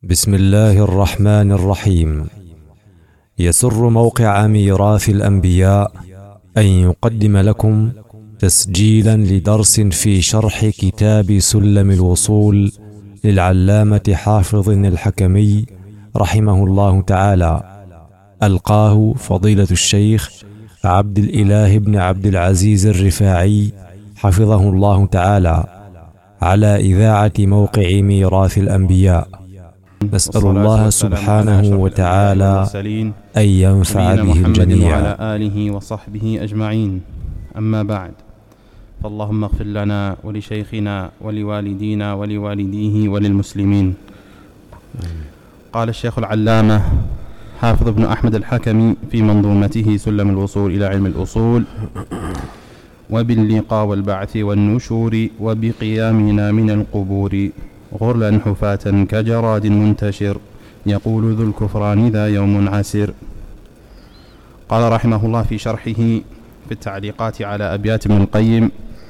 بسم الله الرحمن الرحيم. يسر موقع ميراث الأنبياء أن يقدم لكم تسجيلا لدرس في شرح كتاب سلم الوصول للعلامة حافظ الحكمي رحمه الله تعالى، ألقاه فضيلة الشيخ عبد الإله بن عبد العزيز الرفاعي حفظه الله تعالى على إذاعة موقع ميراث الأنبياء. نسأل الله سبحانه وتعالى أن ينفع به الجميع. وعلى آله وصحبه أجمعين. أما بعد، فاللهم اغفر لنا ولشيخنا ولوالدينا ولوالديه وللمسلمين. قال الشيخ العلامة حافظ بن أحمد الحكمي في منظومته سلم الوصول إلى علم الأصول: وباللقاء والبعث والنشور وبقيامنا من القبور غرلا حفاة كجراد منتشر يقول ذو الكفران ذا يوم عسر. قال رحمه الله في شرحه في التعليقات على أبيات ابن القيم: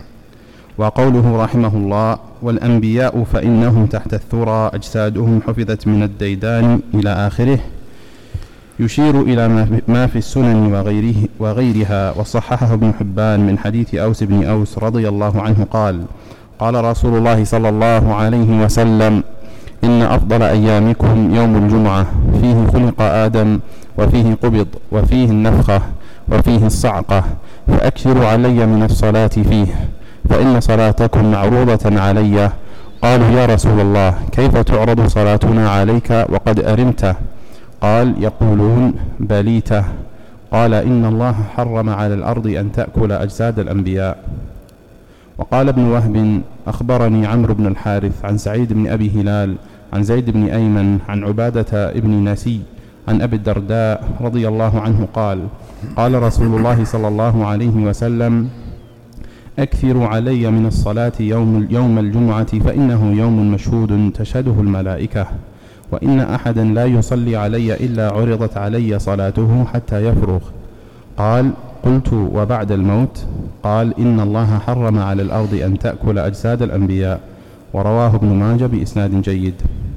وقوله رحمه الله: والأنبياء فإنهم تحت الثرى أجسادهم حفظت من الديدان إلى آخره، يشير إلى ما في السنن وغيرها. وصححه ابن حبان من حديث أوس بن أوس رضي الله عنه قال: قال رسول الله صلى الله عليه وسلم: إن أفضل أيامكم يوم الجمعة، فيه خلق آدم وفيه قبض وفيه النفخة وفيه الصعقة، فأكثروا علي من الصلاة فيه، فإن صلاتكم معروضة علي. قالوا: يا رسول الله، كيف تعرض صلاتنا عليك وقد أرمت؟ قال: يقولون بليته. قال: إن الله حرم على الأرض أن تأكل أجساد الأنبياء. وقال ابن وهب: أخبرني عمرو بن الحارث عن سعيد بن أبي هلال عن زيد بن أيمن عن عبادة ابن نسي عن أبي الدرداء رضي الله عنه قال: قال رسول الله صلى الله عليه وسلم: أكثروا علي من الصلاة يوم الجمعة، فإنه يوم مشهود تشهده الملائكة، وإن أحدا لا يصلي علي إلا عرضت علي صلاته حتى يفرغ. قال: قلت: وبعد الموت؟ قال: إن الله حرم على الأرض أن تأكل أجساد الأنبياء. ورواه ابن ماجه بإسناد جيد.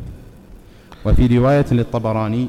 وفي رواية للطبراني: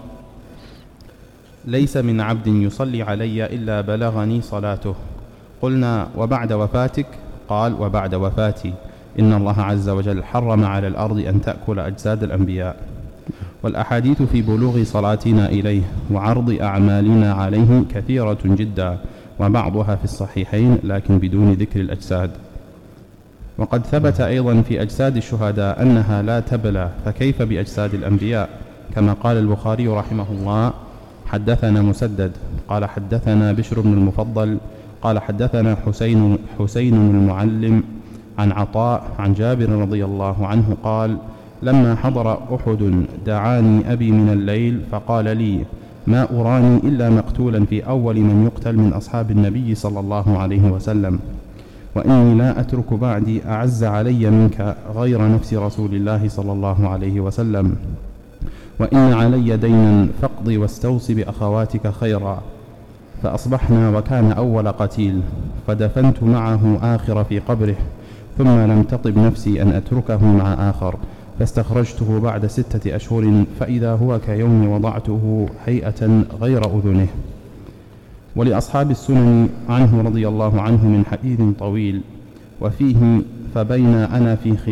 ليس من عبد يصلي علي إلا بلغني صلاته. قلنا: وبعد وفاتك؟ قال: وبعد وفاتي إن الله عز وجل حرم على الأرض أن تأكل أجساد الأنبياء. والأحاديث في بلوغ صلاتنا إليه وعرض أعمالنا عليه كثيرة جدا، وبعضها في الصحيحين لكن بدون ذكر الأجساد. وقد ثبت أيضا في أجساد الشهداء أنها لا تبلى، فكيف بأجساد الأنبياء؟ كما قال البخاري رحمه الله: حدثنا مسدد قال حدثنا بشر بن المفضل قال حدثنا حسين المعلم عن عطاء عن جابر رضي الله عنه قال: لما حضر أحد دعاني أبي من الليل فقال لي: ما أراني إلا مقتولا في أول من يقتل من أصحاب النبي صلى الله عليه وسلم، وإني لا أترك بعدي أعز علي منك غير نفس رسول الله صلى الله عليه وسلم، وإن علي دينا فاقضي واستوصي بأخواتك خيرا. فأصبحنا وكان أول قتيل، فدفنت معه آخر في قبره، ثم لم تطب نفسي أن أتركه مع آخر، فاستخرجته بعد 6 أشهر فإذا هو كيوم وضعته هيئة غير أذنه. ولأصحاب السنن عنه رضي الله عنه من حديث طويل وفيه: فبين أنا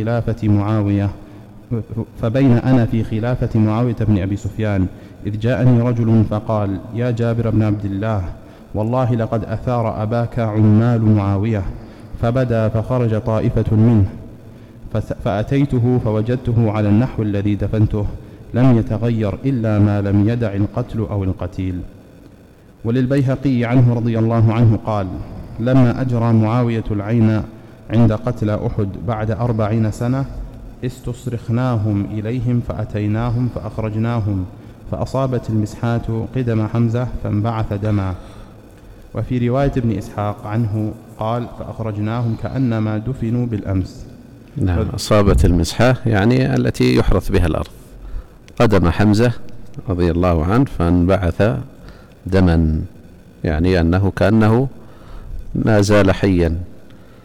في خلافة معاوية بن أبي سفيان إذ جاءني رجل فقال: يا جابر بن عبد الله، والله لقد أثار أباك عمال معاوية. فبدا فخرج طائفة منه، فأتيته فوجدته على النحو الذي دفنته، لم يتغير إلا ما لم يدع القتل أو القتيل. وللبيهقي عنه رضي الله عنه قال: لما أجرى معاوية العين عند قتل أحد بعد 40 سنة استصرخناهم إليهم فأتيناهم فأخرجناهم، فأصابت المسحات قدم حمزة فانبعث دما. وفي رواية ابن إسحاق عنه قال: فأخرجناهم كأنما دفنوا بالأمس. نعم، أصابت المسحة يعني التي يحرث بها الأرض، قدم حمزة رضي الله عنه فانبعث دما، يعني أنه كأنه ما زال حيا،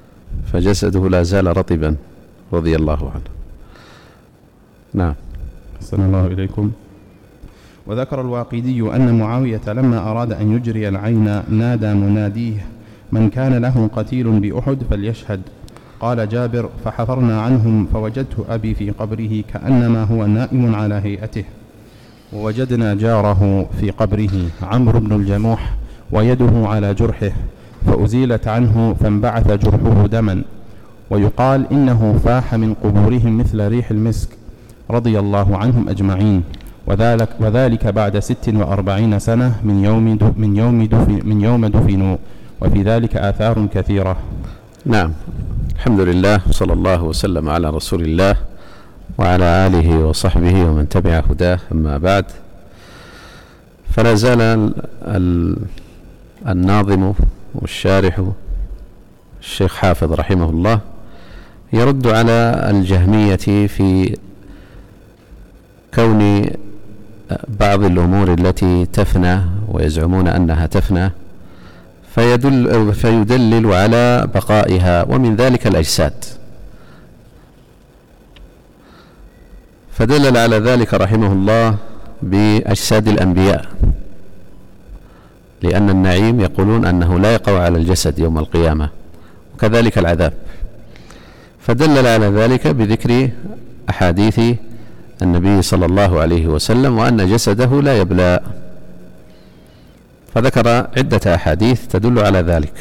فجسده لا زال رطبا رضي الله عنه. نعم. أحسن الله إليكم. وذكر الواقدي أن معاوية لما أراد أن يجري العين نادى مناديه: من كان له قتيل بأحد فليشهد. قال جابر: فحفرنا عنهم فوجدت أبي في قبره كأنما هو نائم على هيئته، ووجدنا جاره في قبره عمرو بن الجموح ويده على جرحه فأزيلت عنه فانبعث جرحه دما، ويقال إنه فاح من قبورهم مثل ريح المسك، رضي الله عنهم أجمعين، وذلك بعد 46 سنة من يوم دفنوا، وفي ذلك آثار كثيرة. نعم، الحمد لله، صلى الله وسلم على رسول الله وعلى آله وصحبه ومن تبع هداه. أما بعد، فلا زال الناظم والشارح الشيخ حافظ رحمه الله يرد على الجهمية في كون بعض الأمور التي تفنى ويزعمون أنها تفنى، فيدلل على بقائها، ومن ذلك الأجساد. فدلل على ذلك رحمه الله بأجساد الأنبياء، لأن النعيم يقولون أنه لا يقع على الجسد يوم القيامة، وكذلك العذاب. فدلل على ذلك بذكر أحاديث النبي صلى الله عليه وسلم وأن جسده لا يبلى، فذكر عدة أحاديث تدل على ذلك.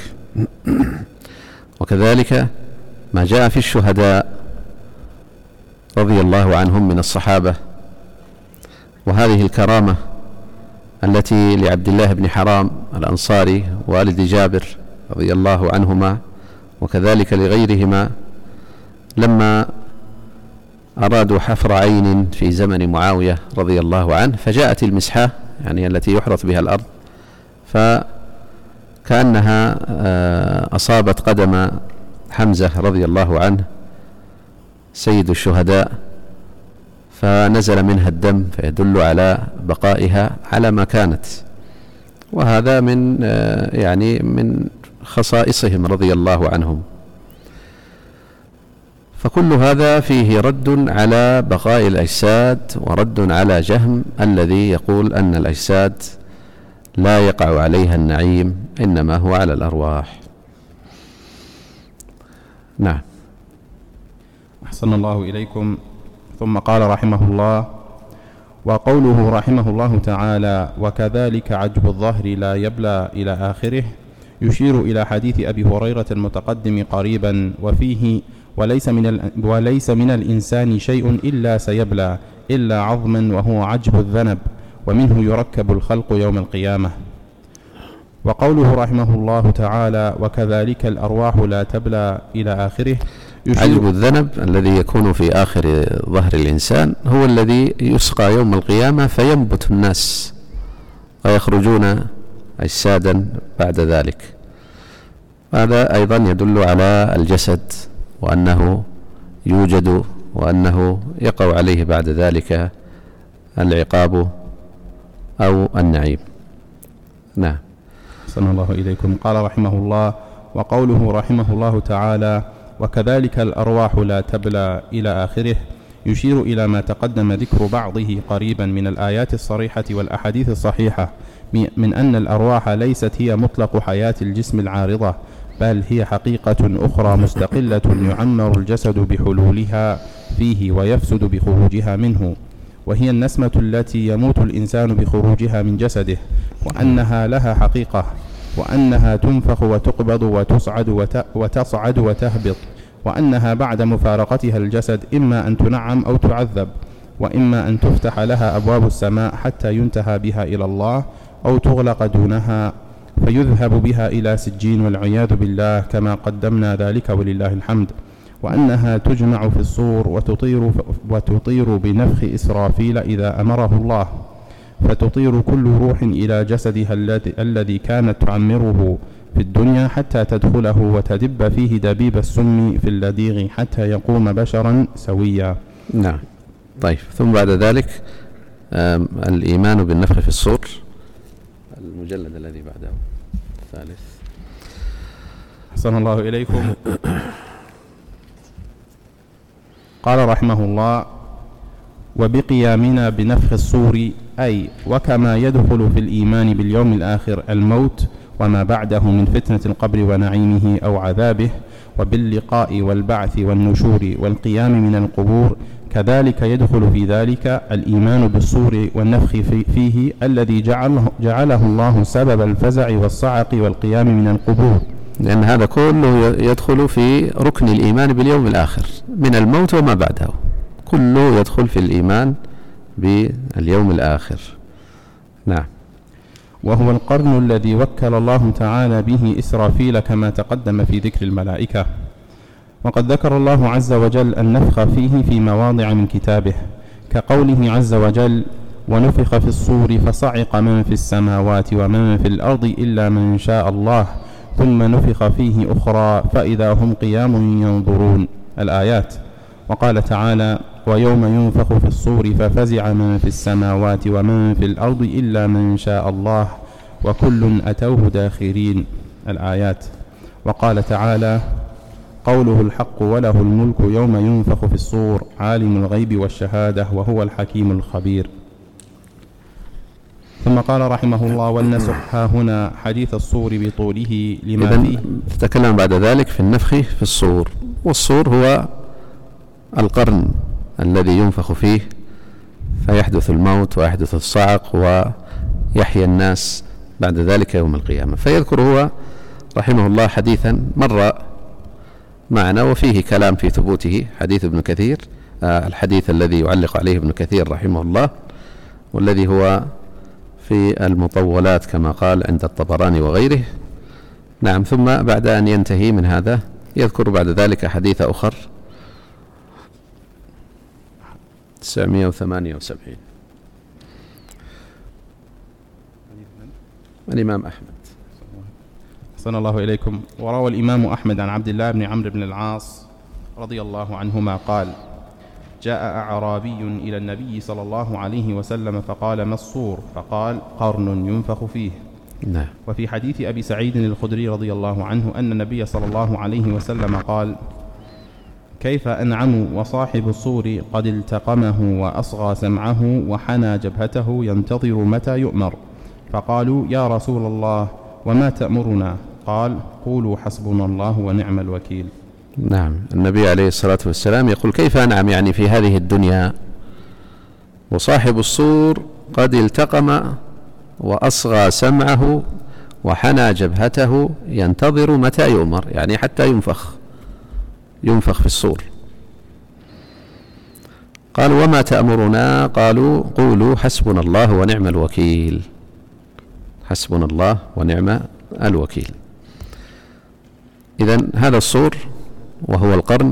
وكذلك ما جاء في الشهداء رضي الله عنهم من الصحابة، وهذه الكرامة التي لعبد الله بن حرام الأنصاري والد جابر رضي الله عنهما، وكذلك لغيرهما لما أرادوا حفر عين في زمن معاوية رضي الله عنه، فجاءت المسحة يعني التي يحرث بها الأرض، فكأنها أصابت قدم حمزة رضي الله عنه سيد الشهداء، فنزل منها الدم، فيدل على بقائها على ما كانت. وهذا من خصائصهم رضي الله عنهم. فكل هذا فيه رد على بقاء الأجساد، ورد على جهم الذي يقول أن الأجساد لا يقع عليها النعيم، إنما هو على الأرواح. نعم. أحسن الله إليكم. ثم قال رحمه الله: وقوله رحمه الله تعالى: وكذلك عجب الظهر لا يبلى إلى آخره، يشير إلى حديث أبي هريرة المتقدم قريبا، وفيه: وليس من الإنسان شيء إلا سيبلى إلا عظما وهو عجب الذنب، ومنه يركب الخلق يوم القيامة. وقوله رحمه الله تعالى: وكذلك الأرواح لا تبلى إلى آخره، عجب الذنب الذي يكون في آخر ظهر الإنسان هو الذي يسقى يوم القيامة فينبت الناس ويخرجون أجسادا بعد ذلك. هذا أيضا يدل على الجسد، وأنه يوجد، وأنه يقع عليه بعد ذلك العقاب أو النعيم. نعم. أحسن الله إليكم. قال رحمه الله: وقوله رحمه الله تعالى: وكذلك الأرواح لا تبلى إلى آخره، يشير إلى ما تقدم ذكر بعضه قريبا من الآيات الصريحة والأحاديث الصحيحة من أن الأرواح ليست هي مطلق حياة الجسم العارضة، بل هي حقيقة أخرى مستقلة يعمر الجسد بحلولها فيه ويفسد بخروجها منه، وهي النسمة التي يموت الإنسان بخروجها من جسده، وأنها لها حقيقة، وأنها تنفخ وتقبض وتصعد وتهبط، وأنها بعد مفارقتها الجسد إما أن تنعم أو تعذب، وإما أن تفتح لها أبواب السماء حتى ينتهى بها إلى الله، أو تغلق دونها فيذهب بها إلى سجين والعياذ بالله، كما قدمنا ذلك ولله الحمد. وأنها تجمع في الصور وتطير بنفخ إسرافيل إذا أمره الله، فتطير كل روح إلى جسدها الذي كانت تعمره في الدنيا حتى تدخله وتدب فيه دبيب السم في اللديغ حتى يقوم بشرا سويا. نعم. طيب، ثم بعد ذلك الإيمان بالنفخ في الصور، المجلد الذي بعده الثالث. أحسن الله إليكم. قال رحمه الله: وبقيامنا بنفخ الصور، أي وكما يدخل في الإيمان باليوم الآخر الموت وما بعده من فتنة القبر ونعيمه أو عذابه، وباللقاء والبعث والنشور والقيام من القبور، كذلك يدخل في ذلك الإيمان بالصور والنفخ فيه الذي جعله الله سبب الفزع والصعق والقيام من القبور، لأن هذا كله يدخل في ركن الإيمان باليوم الآخر من الموت وما بعده، كله يدخل في الإيمان باليوم الآخر. نعم. وهو القرن الذي وكل الله تعالى به إسرافيل كما تقدم في ذكر الملائكة. وقد ذكر الله عز وجل النفخ فيه في مواضع من كتابه، كقوله عز وجل: ونفخ في الصور فصعق من في السماوات ومن في الأرض إلا من شاء الله ثم نفخ فيه أخرى فإذا هم قيام ينظرون، الآيات. وقال تعالى: ويوم ينفخ في الصور ففزع من في السماوات ومن في الأرض إلا من شاء الله وكل أتوه داخرين، الآيات. وقال تعالى: قوله الحق وله الملك يوم ينفخ في الصور عالم الغيب والشهادة وهو الحكيم الخبير. ثم قال رحمه الله: ولنسق هنا حديث الصور بطوله لما فيه. تكلم بعد ذلك في النفخ في الصور، والصور هو القرن الذي ينفخ فيه فيحدث الموت ويحدث الصعق ويحيى الناس بعد ذلك يوم القيامة. فيذكر هو رحمه الله حديثا مر معنا وفيه كلام في ثبوته، حديث ابن كثير، الحديث الذي يعلق عليه ابن كثير رحمه الله، والذي هو في المطولات كما قال عند الطبراني وغيره. نعم. ثم بعد أن ينتهي من هذا يذكر بعد ذلك حديث أخر 978 الإمام أحمد. أحسن الله إليكم. وروى الإمام أحمد عن عبد الله بن عمرو بن العاص رضي الله عنهما قال: جاء أعرابي إلى النبي صلى الله عليه وسلم فقال: ما الصور؟ فقال: قرن ينفخ فيه. نعم. وفي حديث أبي سعيد الخدري رضي الله عنه أن النبي صلى الله عليه وسلم قال: كيف أنعم وصاحب الصور قد التقمه وأصغى سمعه وحنى جبهته ينتظر متى يؤمر. فقالوا: يا رسول الله وما تأمرنا؟ قال: قولوا حسبنا الله ونعم الوكيل. نعم. النبي عليه الصلاة والسلام يقول: كيف أنعم يعني في هذه الدنيا وصاحب الصور قد التقم وأصغى سمعه وحنى جبهته ينتظر متى يؤمر، يعني حتى ينفخ في الصور. قالوا: وما تأمرنا؟ قالوا: قولوا حسبنا الله ونعم الوكيل. حسبنا الله ونعم الوكيل. إذن هذا الصور وهو القرن،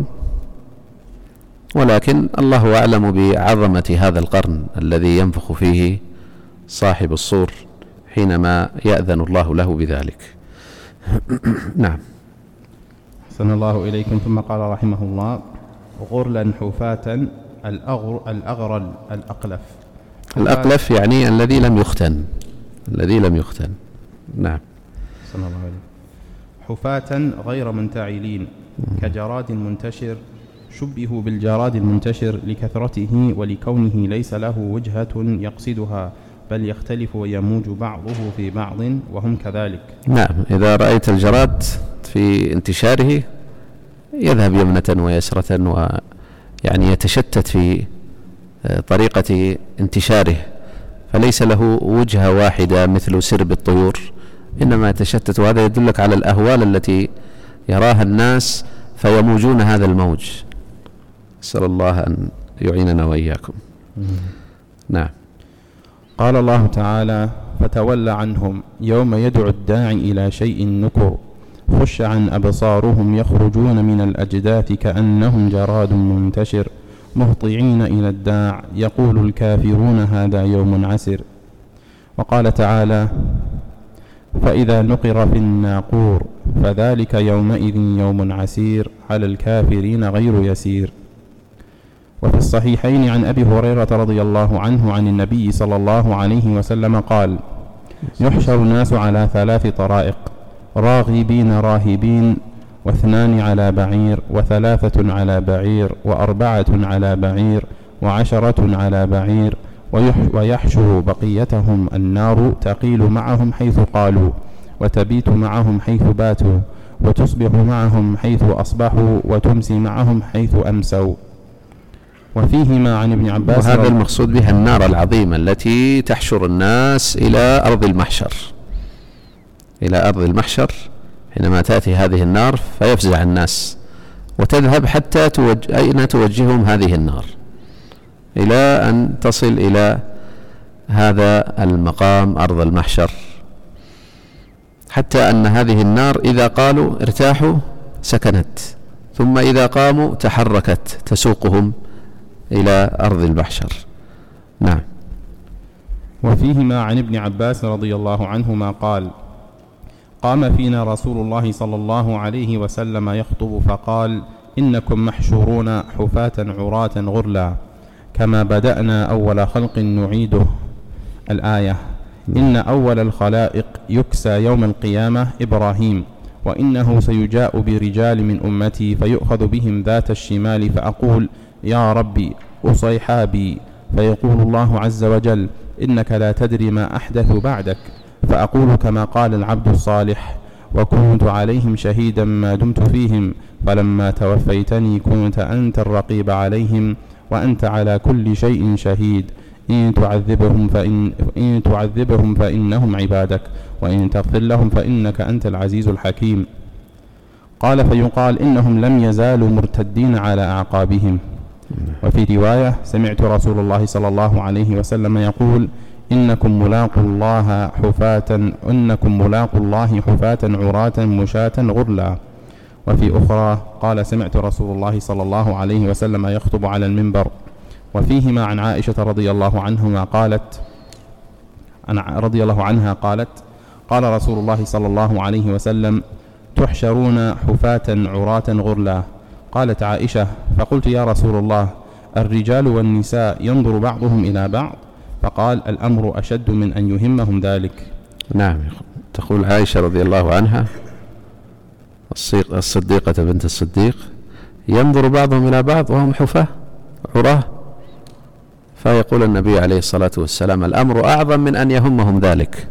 ولكن الله أعلم بعظمة هذا القرن الذي ينفخ فيه صاحب الصور حينما يأذن الله له بذلك. نعم. أحسن الله إليكم. ثم قال رحمه الله: غرلا حفاة الأغرل الأقلف. الأقلف يعني الذي لم يختن. نعم. أحسن الله إليكم. حفاة غير منتعلين كجراد منتشر، شبهوا بالجراد المنتشر لكثرته ولكونه ليس له وجهة يقصدها، بل يختلف ويموج بعضه في بعض وهم كذلك. نعم. إذا رأيت الجراد في انتشاره يذهب يمنة ويسرة ويعني يتشتت في طريقة انتشاره، فليس له وجهة واحدة مثل سرب الطيور، إنما يتشتت. وهذا يدلك على الأهوال التي يراها الناس فيموجون هذا الموج. أسأل الله أن يعيننا وإياكم. نعم. قال الله تعالى: فتول عنهم يوم يدعو الداعي إلى شيء نكر، خش عن أبصارهم يخرجون من الأجداث كأنهم جراد منتشر، مهطعين إلى الداع يقول الكافرون هذا يوم عسر. وقال تعالى: فإذا نقر في الناقور فذلك يومئذ يوم عسير على الكافرين غير يسير. وفي الصحيحين عن أبي هريرة رضي الله عنه عن النبي صلى الله عليه وسلم قال: يحشر الناس على 3 طرائق، راغبين راهبين، 2 على بعير، 3 على بعير، 4 على بعير، و10 على بعير، ويحشر بقيتهم النار تقيل معهم حيث قالوا، وتبيت معهم حيث باتوا، وتصبح معهم حيث أصبحوا، وتمسي معهم حيث أمسوا. وفيهما عن ابن عباس، وهذا المقصود بها النار العظيمة التي تحشر الناس إلى أرض المحشر، إلى أرض المحشر. حينما تأتي هذه النار فيفزع الناس وتذهب حتى أين توجههم هذه النار، إلى أن تصل إلى هذا المقام أرض المحشر، حتى أن هذه النار إذا قالوا ارتاحوا سكنت، ثم إذا قاموا تحركت تسوقهم إلى أرض المحشر. نعم. وفيهما عن ابن عباس رضي الله عنهما قال: قام فينا رسول الله صلى الله عليه وسلم يخطب فقال: إنكم محشورون حفاة عراة غرلا كما بدأنا أول خلق نعيده. الآية: إن أول الخلائق يكسى يوم القيامة إبراهيم، وإنه سيجاء برجال من أمتي فيؤخذ بهم ذات الشمال فأقول: يا ربي أصيحابي، فيقول الله عز وجل: إنك لا تدري ما أحدث بعدك، فأقول كما قال العبد الصالح: وكنت عليهم شهيدا ما دمت فيهم، فلما توفيتني كنت أنت الرقيب عليهم، وأنت على كل شيء شهيد، إن تعذبهم فإنهم عبادك، وإن تغفر لهم فإنك أنت العزيز الحكيم. قال: فيقال إنهم لم يزالوا مرتدين على أعقابهم. وفي رواية: سمعت رسول الله صلى الله عليه وسلم يقول: إنكم ملاقوا الله حفاة عراة مشاة غرلا. وفي أخرى قال: سمعت رسول الله صلى الله عليه وسلم يخطب على المنبر. وفيهما عن عائشة رضي الله عنها قالت: قال رسول الله صلى الله عليه وسلم: تحشرون حفاة عراة غرلا. قالت عائشة: فقلت: يا رسول الله، الرجال والنساء ينظر بعضهم إلى بعض؟ فقال: الأمر أشد من أن يهمهم ذلك. نعم. تقول عائشة رضي الله عنها الصديقة بنت الصديق: ينظر بعضهم إلى بعض وهم حفاة عراه، فيقول النبي عليه الصلاة والسلام: الأمر أعظم من أن يهمهم ذلك.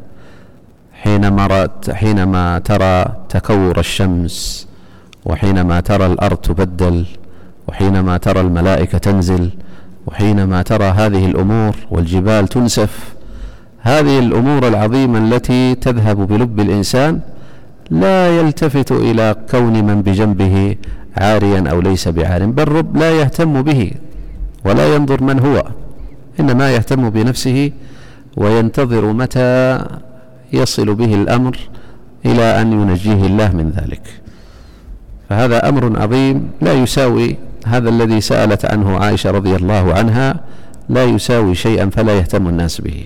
حينما ترى تكور الشمس، وحينما ترى الأرض تبدل، وحينما ترى الملائكة تنزل، وحينما ترى هذه الأمور والجبال تنسف، هذه الأمور العظيمة التي تذهب بلب الإنسان، لا يلتفت إلى كون من بجنبه عاريا أو ليس بعار، بل رب لا يهتم به ولا ينظر من هو، إنما يهتم بنفسه وينتظر متى يصل به الأمر إلى أن ينجيه الله من ذلك. فهذا أمر عظيم لا يساوي هذا الذي سألت عنه عائشة رضي الله عنها، لا يساوي شيئا، فلا يهتم الناس به.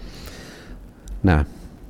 نعم.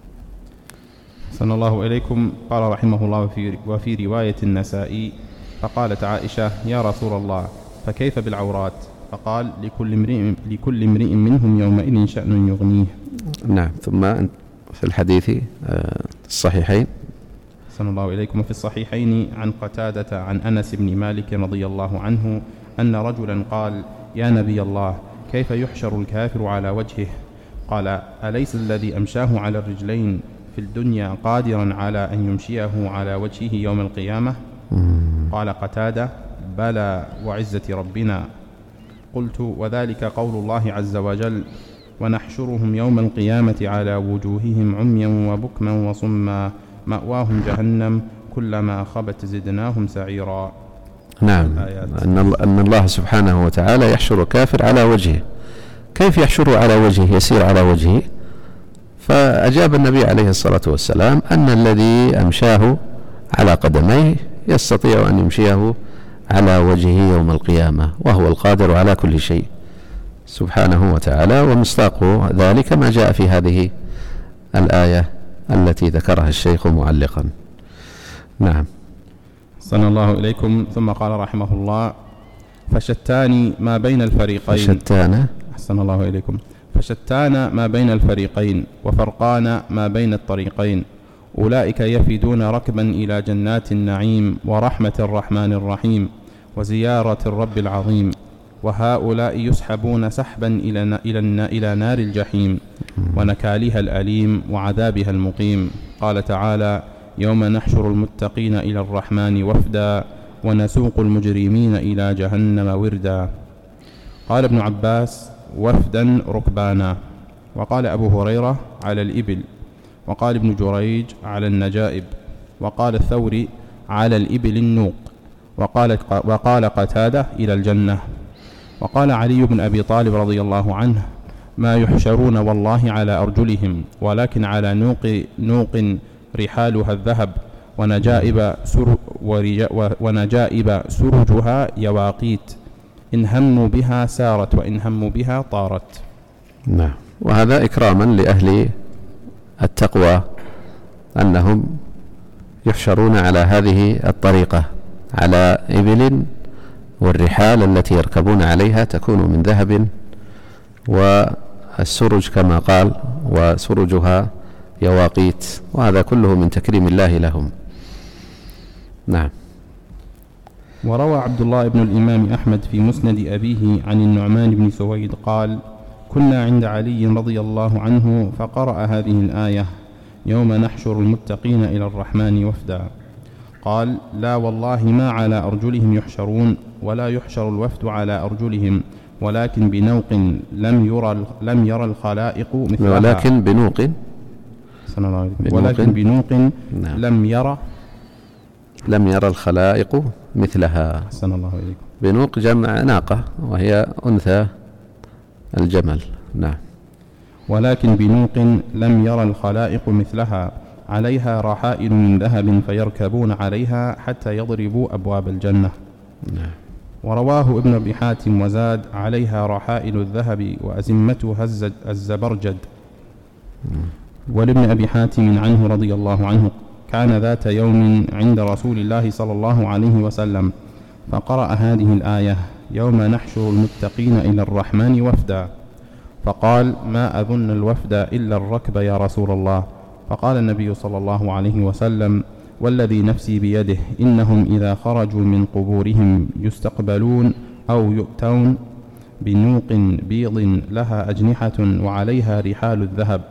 صلى الله إليكم. قال رحمه الله: وفي رواية النسائي: فقالت عائشة: يا رسول الله، فكيف بالعورات؟ فقال: لكل امرئ منهم يومئذ شأن يغنيه. نعم. ثم في الحديث الصحيحين صلى الله إليكم في الصحيحين عن قتادة عن أنس بن مالك رضي الله عنه أن رجلا قال: يا نبي الله، كيف يحشر الكافر على وجهه؟ قال: أليس الذي أمشاه على الرجلين في الدنيا قادرا على أن يمشيه على وجهه يوم القيامة؟ قال قتادة: بلى وعزة ربنا. قلت: وذلك قول الله عز وجل: ونحشرهم يوم القيامة على وجوههم عميا وبكما وصما مأواهم جهنم كلما خبت زدناهم سعيرا. نعم. أن الله سبحانه وتعالى يحشر الكافر على وجهه. كيف يحشره على وجهه؟ يسير على وجهه. فأجاب النبي عليه الصلاة والسلام أن الذي أمشاه على قدميه يستطيع أن يمشيه على وجهه يوم القيامة، وهو القادر على كل شيء سبحانه وتعالى. ومصداق ذلك ما جاء في هذه الآية التي ذكرها الشيخ معلقا. نعم. صلى الله إليكم. ثم قال رحمه الله: فشتان ما بين الفريقين. أحسن الله إليكم. فشتان ما بين الفريقين، وفرقان ما بين الطريقين. أولئك يفدون ركبا إلى جنات النعيم ورحمة الرحمن الرحيم وزيارة الرب العظيم، وهؤلاء يسحبون سحبا إلى نار الجحيم ونكالها الأليم وعذابها المقيم. قال تعالى: يوم نحشر المتقين إلى الرحمن وفدا ونسوق المجرمين إلى جهنم وردا. قال ابن عباس: وفدا ركبانا. وقال أبو هريرة: على الإبل. وقال ابن جريج: على النجائب. وقال الثوري: على الإبل النوق. وقال قتادة: إلى الجنة. وقال علي بن أبي طالب رضي الله عنه: ما يحشرون والله على أرجلهم، ولكن على نوق رحالها الذهب، ونجائب سرجها يواقيت، إن هموا بها سارت وإن هموا بها طارت. نعم. وهذا إكراما لأهل التقوى أنهم يحشرون على هذه الطريقة، على إبل، والرحال التي يركبون عليها تكون من ذهب، والسرج كما قال وسرجها يواقيت، وهذا كله من تكريم الله لهم. نعم. وروى عبد الله بن الإمام أحمد في مسند أبيه عن النعمان بن سويد قال: كنا عند علي رضي الله عنه فقرأ هذه الآية: يوم نحشر المتقين إلى الرحمن وفدا. قال: لا والله ما على أرجلهم يحشرون، ولا يحشر الوفد على أرجلهم، ولكن بنوق لم يرى الخلائق مثلها. ولكن بنوق لم يرى الخلائق مثلها. أحسن الله إليكم. بنوق جمع ناقة، وهي أنثى الجمل. نعم. ولكن بنوق لم يرى الخلائق مثلها، عليها رحائل من ذهب فيركبون عليها حتى يضربوا أبواب الجنة. نعم. ورواه ابن أبي حاتم وزاد: عليها رحائل الذهب وأزمتها الزبرجد. ولابن أبي حاتم عنه رضي الله عنه: كان ذات يوم عند رسول الله صلى الله عليه وسلم فقرأ هذه الآية: يوم نحشر المتقين إلى الرحمن وفدا. فقال: ما أظن الوفد إلا الركب يا رسول الله. فقال النبي صلى الله عليه وسلم: والذي نفسي بيده إنهم إذا خرجوا من قبورهم يستقبلون أو يؤتون بنوق بيض لها أجنحة وعليها رحال الذهب،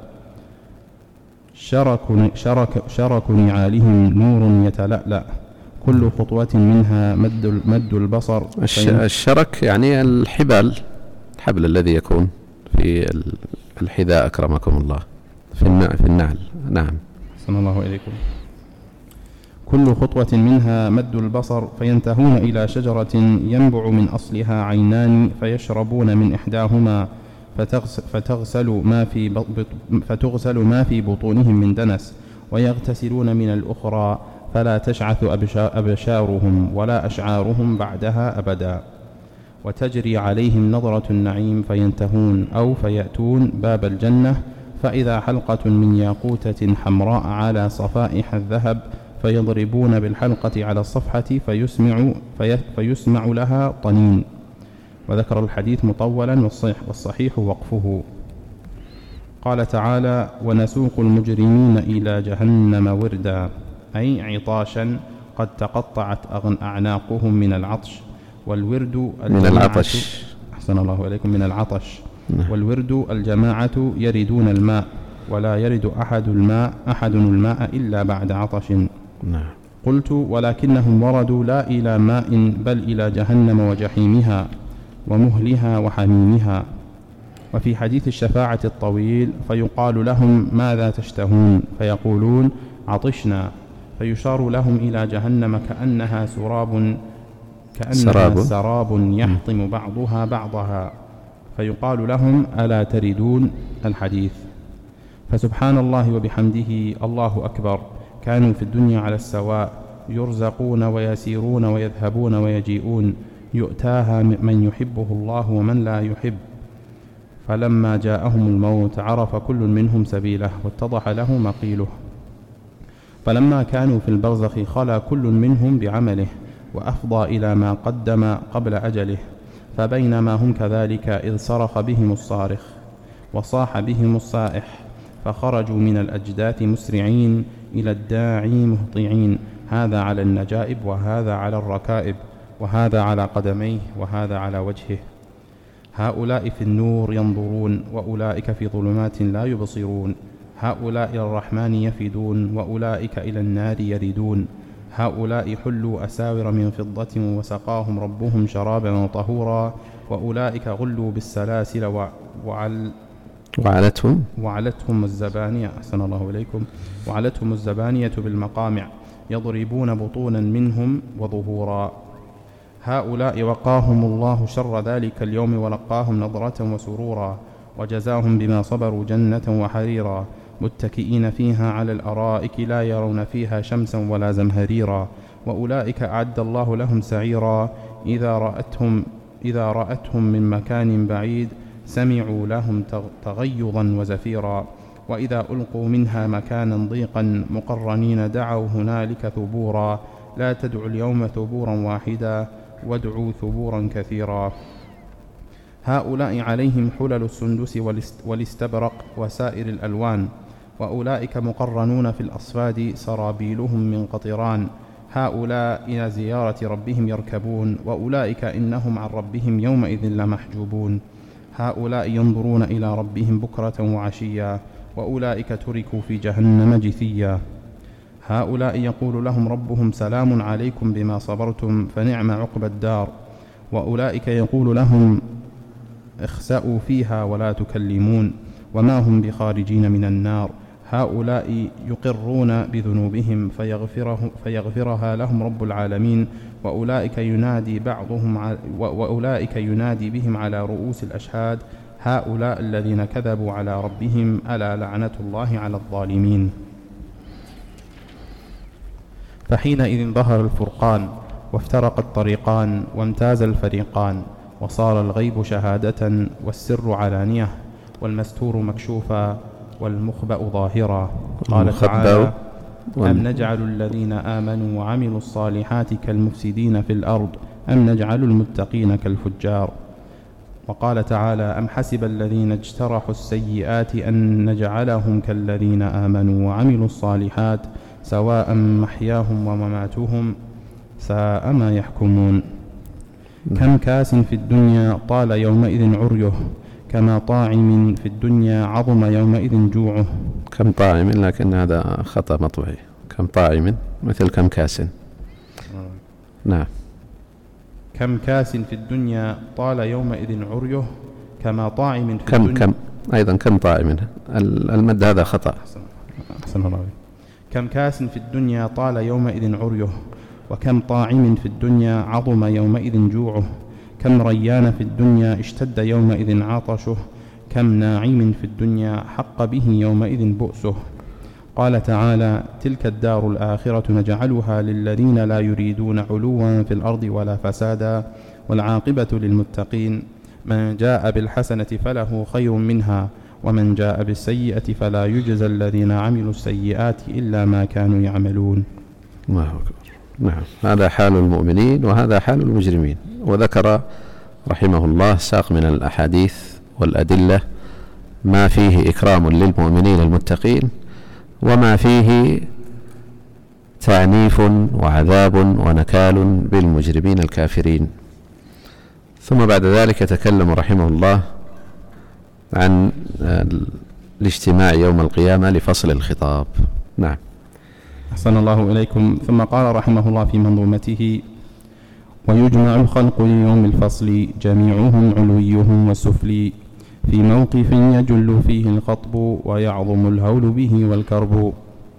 شرك نعالهم نور يتلألأ، كل خطوة منها مد البصر. الشرك يعني الحبل الذي يكون في الحذاء أكرمكم الله، في النعل. نعم. صلى الله إليكم. كل خطوة منها مد البصر، فينتهون إلى شجرة ينبع من أصلها عينان، فيشربون من إحداهما فتغسل ما في بطونهم من دنس، ويغتسلون من الأخرى، فلا تشعث أبشارهم ولا أشعارهم بعدها أبدا، وتجري عليهم نظرة النعيم، فينتهون أو فيأتون باب الجنة، فإذا حلقة من ياقوتة حمراء على صفائح الذهب، فيضربون بالحلقة على الصفحة فيسمع لها طنين. وذكر الحديث مطولا والصحيح وقفه. قال تعالى: ونسوق المجرمين إلى جهنم وردا، أي عطاشا قد تقطعت أعناقهم من العطش. والورد من العطش. أحسن الله إليكم. من العطش. والورد الجماعة يردون الماء، ولا يرد أحد الماء إلا بعد عطش. قلت: ولكنهم وردوا لا إلى ماء بل إلى جهنم وجحيمها ومهلها وحميمها. وفي حديث الشفاعة الطويل: فيقال لهم: ماذا تشتهون؟ فيقولون: عطشنا. فيشار لهم إلى جهنم كأنها سراب يحطم بعضها بعضها، فيقال لهم: ألا تردون؟ الحديث. فسبحان الله وبحمده، الله أكبر. كانوا في الدنيا على السواء، يرزقون ويسيرون ويذهبون ويجيئون، يؤتاها من يحبه الله ومن لا يحب. فلما جاءهم الموت عرف كل منهم سبيله، واتضح له مقيله. فلما كانوا في البرزخ خلا كل منهم بعمله، وأفضى إلى ما قدم قبل أجله. فبينما هم كذلك إذ صرخ بهم الصارخ وصاح بهم الصائح، فخرجوا من الأجداث مسرعين إلى الداعي مهطعين، هذا على النجائب وهذا على الركائب، وهذا على قدميه وهذا على وجهه. هؤلاء في النور ينظرون وأولئك في ظلمات لا يبصرون. هؤلاء إلى الرحمن يفدون وأولئك إلى النار يردون. هؤلاء حلوا أساور من فضة وسقاهم ربهم شرابا طهورا وأولئك غلوا بالسلاسل وعلتهم الزبانية أحسن الله إليكم وعلتهم الزبانية بالمقامع يضربون بطونا منهم وظهورا. هؤلاء وقاهم الله شر ذلك اليوم ولقاهم نضرة وسرورا وجزاهم بما صبروا جنة وحريرا متكئين فيها على الأرائك لا يرون فيها شمسا ولا زمهريرا. وأولئك أعد الله لهم سعيرا إذا رأتهم من مكان بعيد سمعوا لهم تغيظا وزفيرا. وإذا ألقوا منها مكانا ضيقا مقرنين دعوا هنالك ثبورا لا تدعوا اليوم ثبورا واحدا وادعوا ثبورا كثيرا. هؤلاء عليهم حلل السندس والاستبرق وسائر الألوان وأولئك مقرنون في الأصفاد سرابيلهم من قطران. هؤلاء إلى زيارة ربهم يركبون وأولئك إنهم عن ربهم يومئذ لمحجوبون. هؤلاء ينظرون إلى ربهم بكرة وعشيا وأولئك تركوا في جهنم جثيا. هؤلاء يقول لهم ربهم سلام عليكم بما صبرتم فنعم عقبى الدار. وأولئك يقول لهم اخسأوا فيها ولا تكلمون وما هم بخارجين من النار. هؤلاء يقرون بذنوبهم فيغفرها لهم رب العالمين وأولئك ينادي بهم على رؤوس الأشهاد هؤلاء الذين كذبوا على ربهم ألا لعنة الله على الظالمين. فحينئذ ظهر الفرقان وافترق الطريقان وامتاز الفريقان وصار الغيب شهادة والسر علانية والمستور مكشوفا والمخبأ ظاهرا. قال تعالى أم نجعل الذين آمنوا وعملوا الصالحات كالمفسدين في الأرض أم نجعل المتقين كالفجار. وقال تعالى أم حسب الذين اجترحوا السيئات أن نجعلهم كالذين آمنوا وعملوا الصالحات سواء محياهم ومماتهم ساء ما يحكمون. كم كاس في الدنيا طال يومئذ عريه كما طاعم في الدنيا عظم يومئذ جوعه. كم طاعم لكن هذا خطأ مطبعي. كم طاعم مثل كم كاس. نعم. كم كاس في الدنيا طال يومئذ عريه كما طاعم في الدنيا كم أيضا كم طاعم المد هذا خطأ. أحسن الله. كم كاس في الدنيا طال يومئذ عريه وكم طاعم في الدنيا عظم يومئذ جوعه. كم ريان في الدنيا اشتد يومئذ عطشه كم ناعم في الدنيا حق به يومئذ بؤسه. قال تعالى تلك الدار الآخرة نجعلها للذين لا يريدون علوا في الأرض ولا فسادا والعاقبة للمتقين. من جاء بالحسنة فله خير منها ومن جاء بالسيئة فلا يجزى الذين عملوا السيئات إلا ما كانوا يعملون. الله أكبر. نعم. هذا حال المؤمنين وهذا حال المجرمين. وذكر رحمه الله ساق من الأحاديث والأدلة ما فيه إكرام للمؤمنين المتقين وما فيه تعنيف وعذاب ونكال بالمجرمين الكافرين. ثم بعد ذلك تكلم رحمه الله عن الاجتماع يوم القيامة لفصل الخطاب. نعم. أحسن الله إليكم. ثم قال رحمه الله في منظومته ويجمع الخلق ليوم الفصل جميعهم علويهم والسفلي في موقف يجل فيه الخطب ويعظم الهول به والكرب.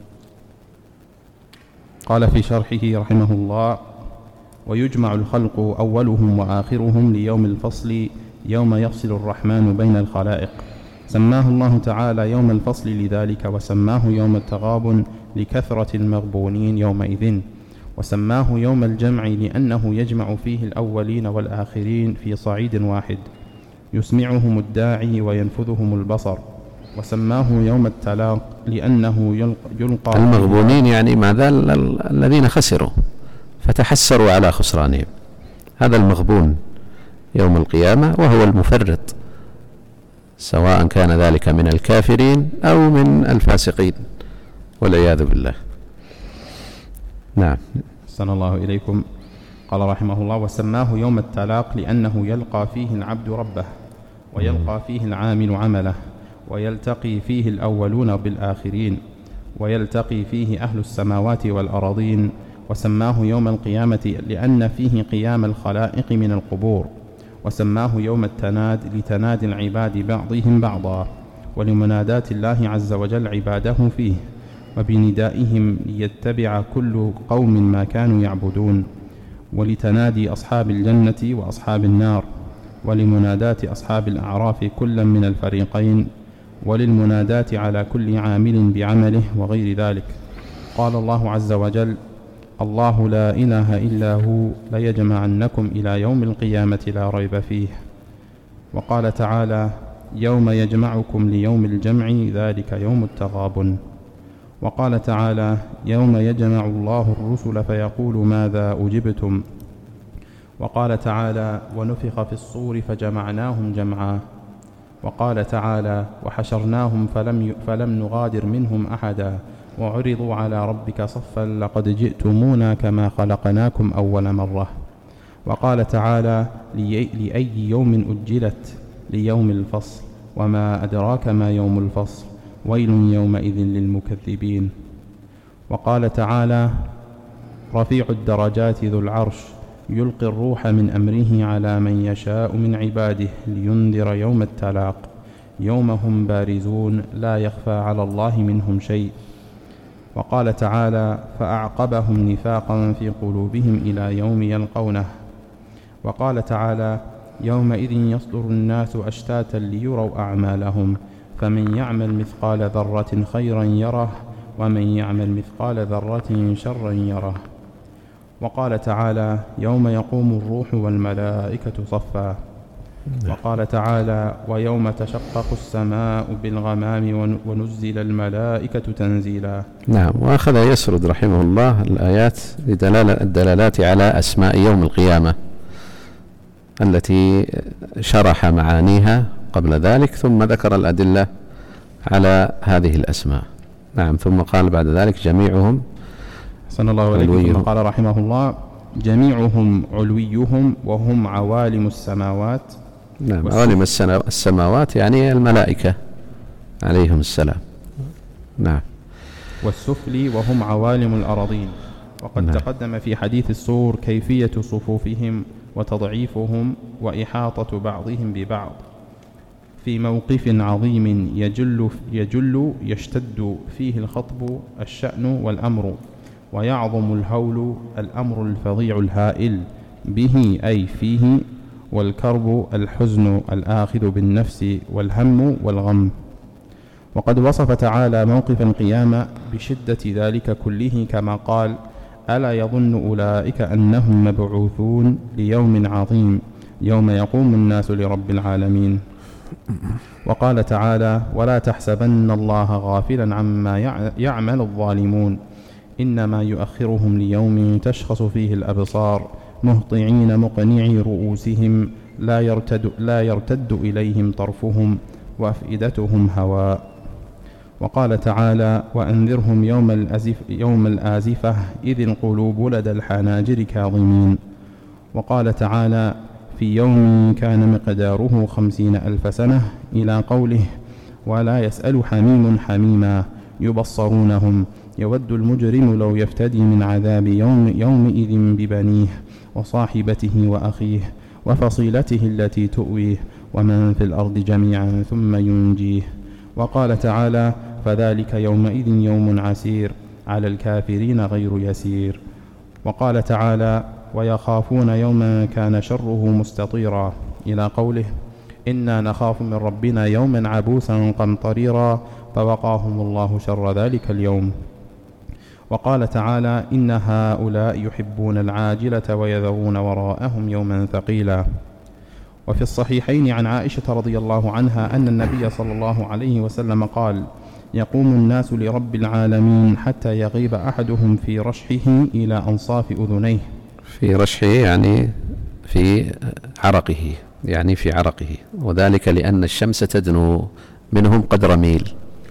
قال في شرحه رحمه الله ويجمع الخلق أولهم وآخرهم ليوم الفصل يوم يفصل الرحمن بين الخلائق. سماه الله تعالى يوم الفصل لذلك وسماه يوم التغابن لكثرة المغبونين يومئذ وسماه يوم الجمع لأنه يجمع فيه الأولين والآخرين في صعيد واحد يسمعهم الداعي وينفذهم البصر. وسماه يوم التلاق لأنه يلقى المغبونين يعني ماذا الذين خسروا فتحسروا على خسرانهم. هذا المغبون يوم القيامة وهو المفرط سواء كان ذلك من الكافرين أو من الفاسقين والعياذ بالله. نعم. أحسن الله إليكم. قال رحمه الله وسماه يوم التلاق لأنه يلقى فيه العبد ربه ويلقى فيه العامل عمله، ويلتقي فيه الأولون بالآخرين، ويلتقي فيه أهل السماوات والأراضين. وسماه يوم القيامة لأن فيه قيام الخلائق من القبور، وسماه يوم التناد لتنادي العباد بعضهم بعضا، ولمنادات الله عز وجل عباده فيه، وبندائهم ليتبع كل قوم ما كانوا يعبدون، ولتنادي أصحاب الجنة وأصحاب النار، ولمنادات أصحاب الأعراف كلا من الفريقين، وللمنادات على كل عامل بعمله وغير ذلك. قال الله عز وجل: الله لا إله إلا هو ليجمعنكم إلى يوم القيامة لا ريب فيه. وقال تعالى: يوم يجمعكم ليوم الجمع ذلك يوم التغابن. وقال تعالى: يوم يجمع الله الرسل فيقول ماذا أجبتم. وقال تعالى: ونفخ في الصور فجمعناهم جمعا. وقال تعالى: وحشرناهم فلم نغادر منهم أحدا، وعرضوا على ربك صفا لقد جئتمونا كما خلقناكم أول مرة. وقال تعالى: لأي يوم أجلت؟ ليوم الفصل، وما أدراك ما يوم الفصل، ويل يومئذ للمكذبين. وقال تعالى: رفيع الدرجات ذو العرش يلقي الروح من أمره على من يشاء من عباده لينذر يوم التلاق، يوم هم بارزون لا يخفى على الله منهم شيء. وقال تعالى: فأعقبهم نفاقا في قلوبهم إلى يوم يلقونه. وقال تعالى: يومئذ يصدر الناس أشتاتا ليروا أعمالهم، فمن يعمل مثقال ذرة خيرا يره، ومن يعمل مثقال ذرة شرا يره. وقال تعالى: يوم يقوم الروح والملائكة صفا. وقال تعالى: ويوم تشقق السماء بالغمام ونزل الملائكة تنزيلا. نعم. وأخذ يسرد رحمه الله الآيات الدلالات على أسماء يوم القيامة التي شرح معانيها قبل ذلك، ثم ذكر الأدلة على هذه الأسماء. نعم. ثم قال بعد ذلك: جميعهم أحسن الله عليكم. ثم قال رحمه الله: جميعهم علويهم وهم عوالم السماوات. نعم. عوالم السماوات يعني الملائكة عليهم السلام. نعم. والسفلي وهم عوالم الأراضين. وقد نعم. تقدم في حديث الصور كيفية صفوفهم وتضعيفهم وإحاطة بعضهم ببعض في موقف عظيم يجل يشتد فيه الخطب الشأن والأمر، ويعظم الهول الأمر الفظيع الهائل به أي فيه، والكرب الحزن الآخذ بالنفس والهم والغم. وقد وصف تعالى موقف القيامة بشدة ذلك كله كما قال: ألا يظن أولئك أنهم مبعوثون ليوم عظيم يوم يقوم الناس لرب العالمين. وقال تعالى: ولا تحسبن الله غافلا عما يعمل الظالمون، إنما يؤخرهم ليوم تشخص فيه الأبصار مهطعين مقنعي رؤوسهم لا يرتد إليهم طرفهم وأفئدتهم هواء. وقال تعالى: وأنذرهم يوم الآزفة إذ القلوب لدى الحناجر كاظمين. وقال تعالى: في يوم كان مقداره 50,000 سنة إلى قوله: ولا يسأل حميم حميما يبصرونهم يود المجرم لو يفتدي من عذاب يومئذ ببنيه وصاحبته وأخيه وفصيلته التي تؤويه ومن في الأرض جميعا ثم ينجيه. وقال تعالى: فذلك يومئذ يوم عسير على الكافرين غير يسير. وقال تعالى: ويخافون يوما كان شره مستطيرا إلى قوله: إنا نخاف من ربنا يوما عبوسا قمطريرا فوقاهم الله شر ذلك اليوم. وقال تعالى: إن هؤلاء يحبون العاجلة ويذرون وراءهم يوما ثقيلا. وفي الصحيحين عن عائشة رضي الله عنها أن النبي صلى الله عليه وسلم قال: يقوم الناس لرب العالمين حتى يغيب أحدهم في رشحه إلى أنصاف أذنيه. في رشحه يعني في عرقه، يعني في عرقه، وذلك لأن الشمس تدنو منهم قدر ميل.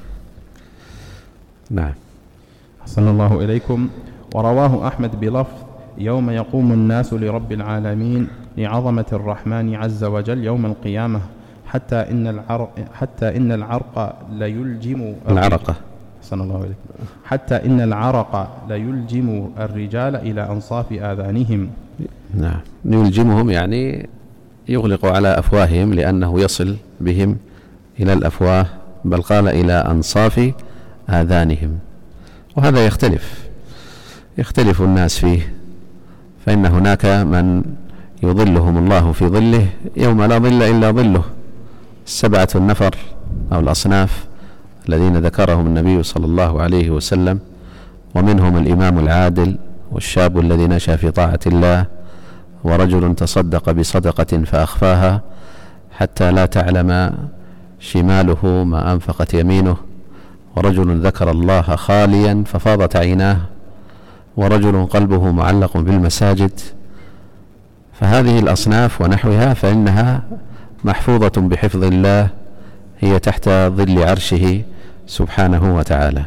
نعم. أحسن الله إليكم. ورواه أحمد بلفظ: يوم يقوم الناس لرب العالمين لعظمة الرحمن عز وجل يوم القيامة حتى إن العرق ليلجم العرق صلى الله عليه حتى إن العرق ليلجم الرجال إلى أنصاف آذانهم. نعم، يلجمهم يعني يغلق على أفواههم لأنه يصل بهم إلى الأفواه، بل قال إلى أنصاف آذانهم. وهذا يختلف الناس فيه، فإن هناك من يظلهم الله في ظله يوم لا ظل إلا ظله، 7 النفر أو الأصناف الذين ذكرهم النبي صلى الله عليه وسلم، ومنهم الإمام العادل، والشاب الذي نشأ في طاعة الله، ورجل تصدق بصدقة فأخفاها حتى لا تعلم شماله ما أنفقت يمينه، ورجل ذكر الله خاليا ففاضت عيناه، ورجل قلبه معلق بالمساجد. فهذه الأصناف ونحوها فإنها محفوظة بحفظ الله، هي تحت ظل عرشه سبحانه وتعالى.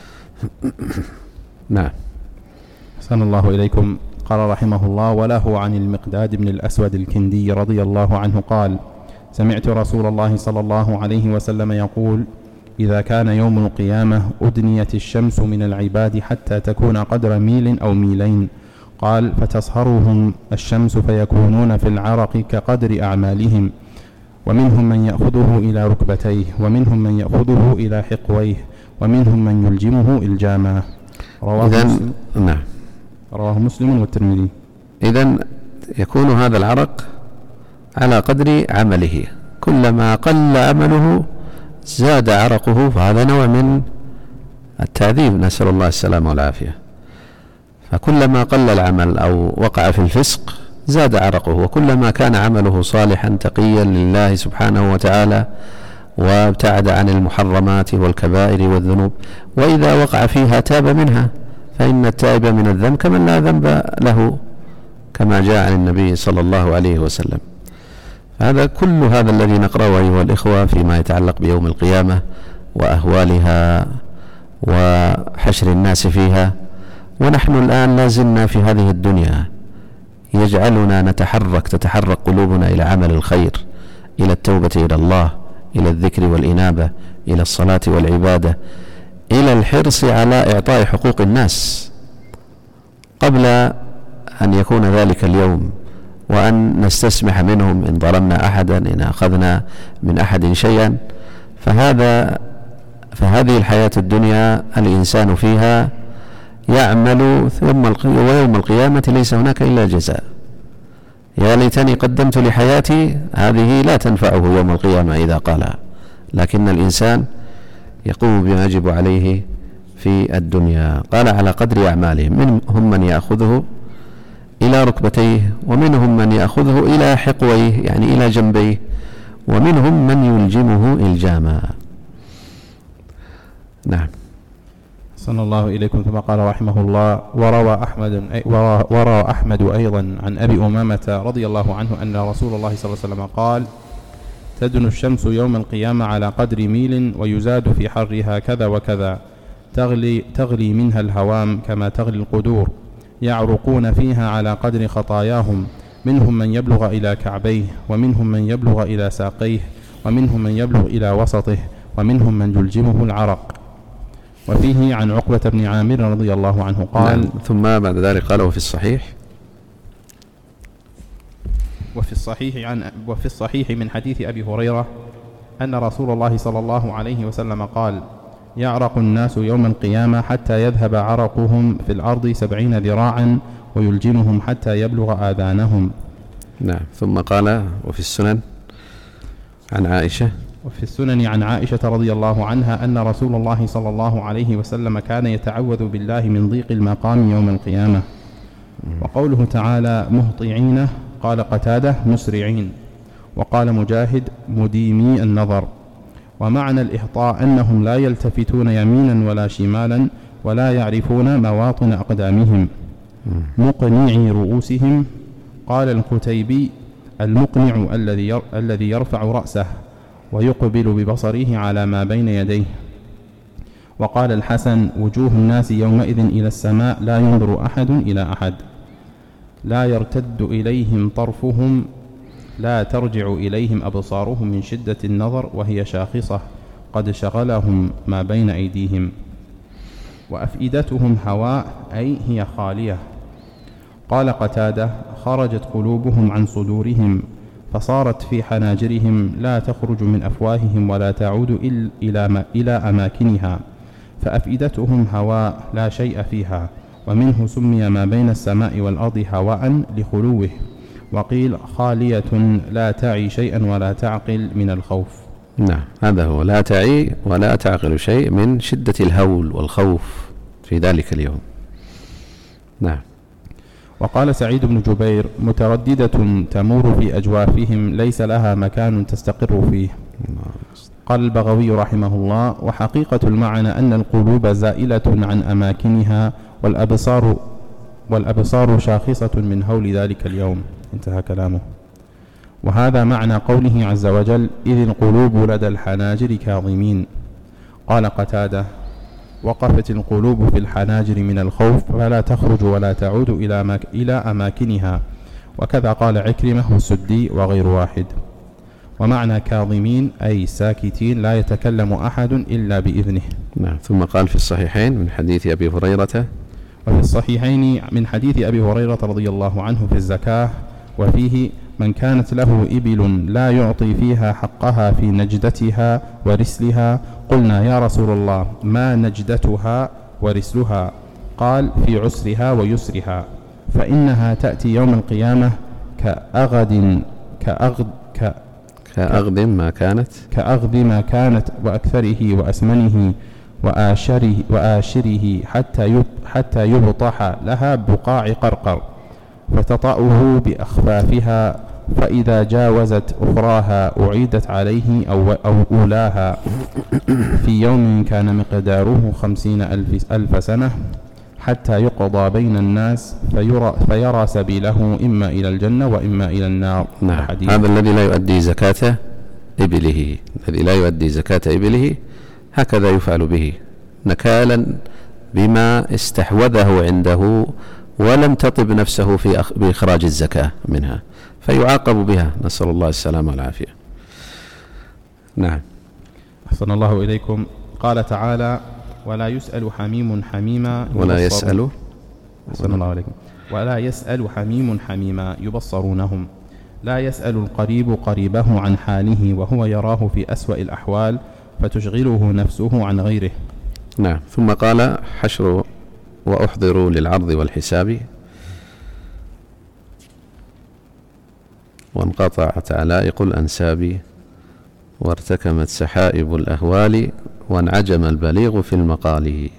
نعم. أحسن الله إليكم. قال رحمه الله: وله عن المقداد بن الأسود الكندي رضي الله عنه قال: سمعت رسول الله صلى الله عليه وسلم يقول: إذا كان يوم القيامة أدنيت الشمس من العباد حتى تكون قدر ميل أو ميلين. قال: فتصهرهم الشمس فيكونون في العرق كقدر أعمالهم، ومنهم من يأخذه إلى ركبتيه، ومنهم من يأخذه إلى حقويه، ومنهم من يلجمه إلجاما. رواه مسلم والترمذي. إذن يكون هذا العرق على قدر عمله، كلما قل عمله زاد عرقه، فهذا نوع من التعذيب، نسأل الله السلامة والعافية. فكلما قل العمل أو وقع في الفسق زاد عرقه، وكلما كان عمله صالحا تقيا لله سبحانه وتعالى وابتعد عن المحرمات والكبائر والذنوب، وإذا وقع فيها تاب منها، فإن التائب من الذنب كمن لا ذنب له، كما جاء عن النبي صلى الله عليه وسلم. كل هذا الذي نقرأه أيها الإخوة فيما يتعلق بيوم القيامة وأهوالها وحشر الناس فيها، ونحن الآن لازلنا في هذه الدنيا، يجعلنا تتحرك قلوبنا إلى عمل الخير، إلى التوبة إلى الله، إلى الذكر والإنابة، إلى الصلاة والعبادة، إلى الحرص على إعطاء حقوق الناس قبل أن يكون ذلك اليوم، وأن نستسمح منهم إن ظلمنا أحدا، إن أخذنا من أحد شيئا. فهذه الحياة الدنيا الإنسان فيها يعمل، ويوم القيامة ليس هناك إلا جزاء. يا ليتني قدمت لحياتي، هذه لا تنفعه يوم القيامة إذا قالها، لكن الإنسان يقوم بما يجب عليه في الدنيا. قال: على قدر أعمالهم، منهم من يأخذه إلى ركبتيه، ومنهم من يأخذه إلى حقويه يعني إلى جنبيه، ومنهم من يلجمه إلجاما. نعم. صلى الله إليكم. ثم قال رحمه الله: وروى أحمد أيضا عن أبي أمامة رضي الله عنه أن رسول الله صلى الله عليه وسلم قال: تدن الشمس يوم القيامة على قدر ميل، ويزاد في حرها كذا وكذا، تغلي منها الهوام كما تغلي القدور، يعرقون فيها على قدر خطاياهم، منهم من يبلغ إلى كعبيه، ومنهم من يبلغ إلى ساقيه، ومنهم من يبلغ إلى وسطه، ومنهم من يلجمه العرق. وفيه عن عقبة بن عامر رضي الله عنه قال: نعم. ثم بعد ذلك قال: وفي الصحيح من حديث أبي هريرة أن رسول الله صلى الله عليه وسلم قال: يعرق الناس يوم القيامة حتى يذهب عرقهم في الأرض 70 ذراعا، ويلجمهم حتى يبلغ آذانهم. نعم. ثم قال: وفي السنن عن عائشة رضي الله عنها أن رسول الله صلى الله عليه وسلم كان يتعوذ بالله من ضيق المقام يوم القيامة. وقوله تعالى: مهطعين، قال قتادة: مسرعين، وقال مجاهد: مديمي النظر. ومعنى الإهطاء أنهم لا يلتفتون يمينا ولا شمالا، ولا يعرفون مواطن أقدامهم، مقنعي رؤوسهم. قال الكتيبي: المقنع الذي يرفع رأسه ويقبل ببصره على ما بين يديه. وقال الحسن: وجوه الناس يومئذ إلى السماء لا ينظر أحد إلى أحد، لا يرتد إليهم طرفهم لا ترجع إليهم أبصارهم من شدة النظر وهي شاخصة قد شغلهم ما بين أيديهم. وأفئدتهم هواء أي هي خالية. قال قتادة: خرجت قلوبهم عن صدورهم فصارت في حناجرهم لا تخرج من أفواههم ولا تعود إلى أماكنها، فأفئدتهم هواء لا شيء فيها، ومنه سمي ما بين السماء والأرض هواء لخلوه. وقيل خالية لا تعي شيئا ولا تعقل من الخوف. نعم، هذا هو، لا تعي ولا تعقل شيء من شدة الهول والخوف في ذلك اليوم. نعم. وقال سعيد بن جبير: مترددة تمور في أجوافهم ليس لها مكان تستقر فيه. قال البغوي رحمه الله: وحقيقة المعنى أن القلوب زائلة عن أماكنها والأبصار شاخصة من هول ذلك اليوم. انتهى كلامه. وهذا معنى قوله عز وجل: إذ القلوب لدى الحناجر كاظمين. قال قتادة: وقفت القلوب في الحناجر من الخوف فلا تخرج ولا تعود إلى أماكنها. وكذا قال عكرمة والسدي وغير واحد. ومعنى كاظمين أي ساكتين لا يتكلم أحد إلا بإذنه. نعم. ثم قال في الصحيحين من حديث أبي هريرة، وفي الصحيحين من حديث أبي هريرة رضي الله عنه في الزكاة، وفيه: من كانت له إبل لا يعطي فيها حقها في نجدتها ورسلها، قلنا يا رسول الله ما نجدتها ورسلها؟ قال: في عسرها ويسرها، فإنها تأتي يوم القيامة كأغد ما كانت وأكثره وأسمنه وآشره حتى يبطح لها بقاع قرقر فتطأه بأخفافها، فإذا جاوزت أخراها أعيدت عليه أو أولاها في يوم كان مقداره 50,000 سنة، حتى يقضى بين الناس فيرى سبيله إما إلى الجنة وإما إلى النار. نعم. هذا الذي لا يؤدي زكاة إبله، هكذا يفعل به نكالا بما استحوذه عنده ولم تطب نفسه بإخراج الزكاة منها، فيعاقب بها، نسأل الله السلامة والعافية. نعم. أحسن الله إليكم. قال تعالى: ولا يسأل حميم حميما ولا يسأل حميم حميما يبصرونهم، لا يسأل القريب قريبه عن حاله وهو يراه في أسوأ الأحوال فتشغله نفسه عن غيره. نعم. ثم قال: حشر وأحضروا للعرض والحساب، وانقطعت علائق الأنساب، وارتكمت سحائب الأهوال، وانعجم البليغ في المقال.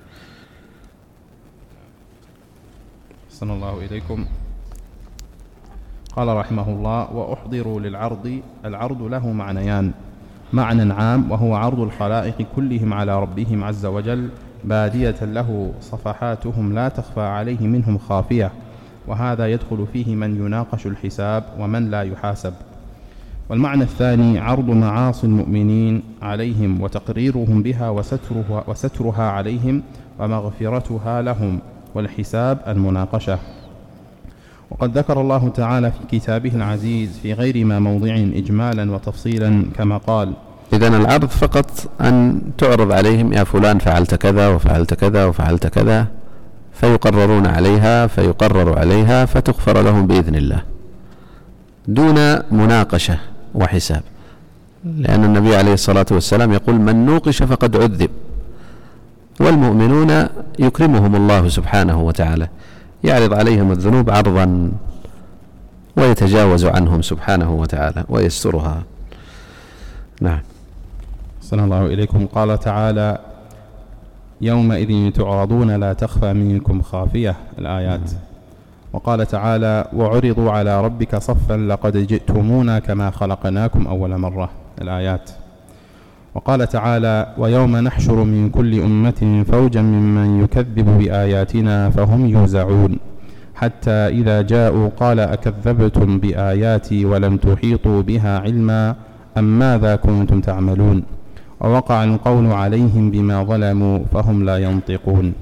أحسن الله إليكم. قال رحمه الله: وأحضروا للعرض. العرض له معنيان: معنى عام وهو عرض الخلائق كلهم على ربهم عز وجل بادية له صفحاتهم لا تخفى عليه منهم خافية، وهذا يدخل فيه من يناقش الحساب ومن لا يحاسب. والمعنى الثاني عرض معاصي المؤمنين عليهم وتقريرهم بها وسترها عليهم ومغفرتها لهم، والحساب المناقشة. وقد ذكر الله تعالى في كتابه العزيز في غير ما موضع إجمالا وتفصيلا كما قال: إذن العرض فقط أن تعرض عليهم: يا فلان فعلت كذا وفعلت كذا وفعلت كذا، فيقرر عليها فتغفر لهم بإذن الله، دون مناقشة وحساب، لأن النبي عليه الصلاة والسلام يقول: من نوقش فقد عذب. والمؤمنون يكرمهم الله سبحانه وتعالى، يعرض عليهم الذنوب عرضا ويتجاوز عنهم سبحانه وتعالى ويسترها. نعم. صلى الله إليكم. قال تعالى: يومئذ تعرضون لا تخفى منكم خافية، الآيات. وقال تعالى: وعرضوا على ربك صفا لقد جئتمونا كما خلقناكم أول مرة، الآيات. وقال تعالى: ويوم نحشر من كل أمة فوجا ممن يكذب بآياتنا فهم يوزعون، حتى إذا جاءوا قال أكذبتم بآياتي ولم تحيطوا بها علما أم ماذا كنتم تعملون، ووقع القول عليهم بما ظلموا فهم لا ينطقون.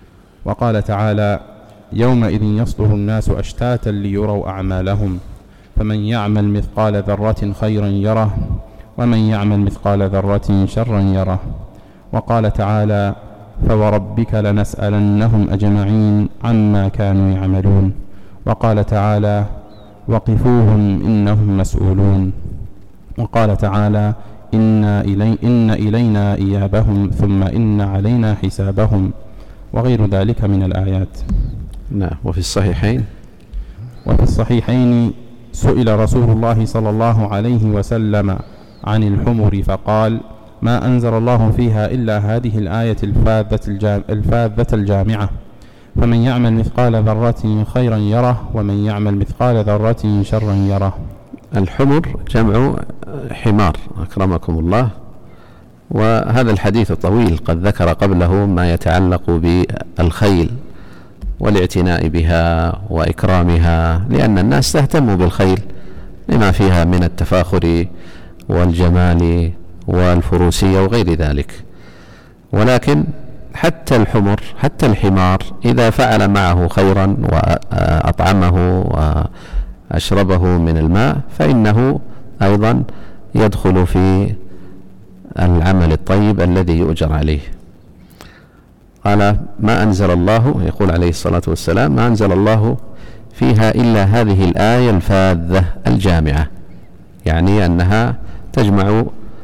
وقال تعالى: يومئذ يصدر الناس أشتاتا ليروا أعمالهم، فمن يعمل مثقال ذرة خيرا يره ومن يعمل مثقال ذرة شرا يره. وقال تعالى: فوربك لنسألنهم أجمعين عما كانوا يعملون. وقال تعالى: وقفوهم إنهم مسؤولون. وقال تعالى: إن إلينا إيابهم ثم إن علينا حسابهم، وغير ذلك من الآيات. نعم. وفي الصحيحين سئل رسول الله صلى الله عليه وسلم عن الحمر فقال: ما أنزل الله فيها إلا هذه الآية الفاذة الجامعة، فمن يعمل مثقال ذرة خيرا يره ومن يعمل مثقال ذرة شرا يره. الحمر جمع حمار أكرمكم الله. وهذا الحديث طويل، قد ذكر قبله ما يتعلق بالخيل والاعتناء بها وإكرامها، لأن الناس تهتم بالخيل لما فيها من التفاخر والجمال والفروسية وغير ذلك. ولكن حتى الحمار إذا فعل معه خيرا وأطعمه وأشربه من الماء فإنه أيضا يدخل في العمل الطيب الذي يؤجر عليه. قال: ما أنزل الله، يقول عليه الصلاة والسلام: ما أنزل الله فيها إلا هذه الآية الفاذة الجامعة، يعني أنها تجمع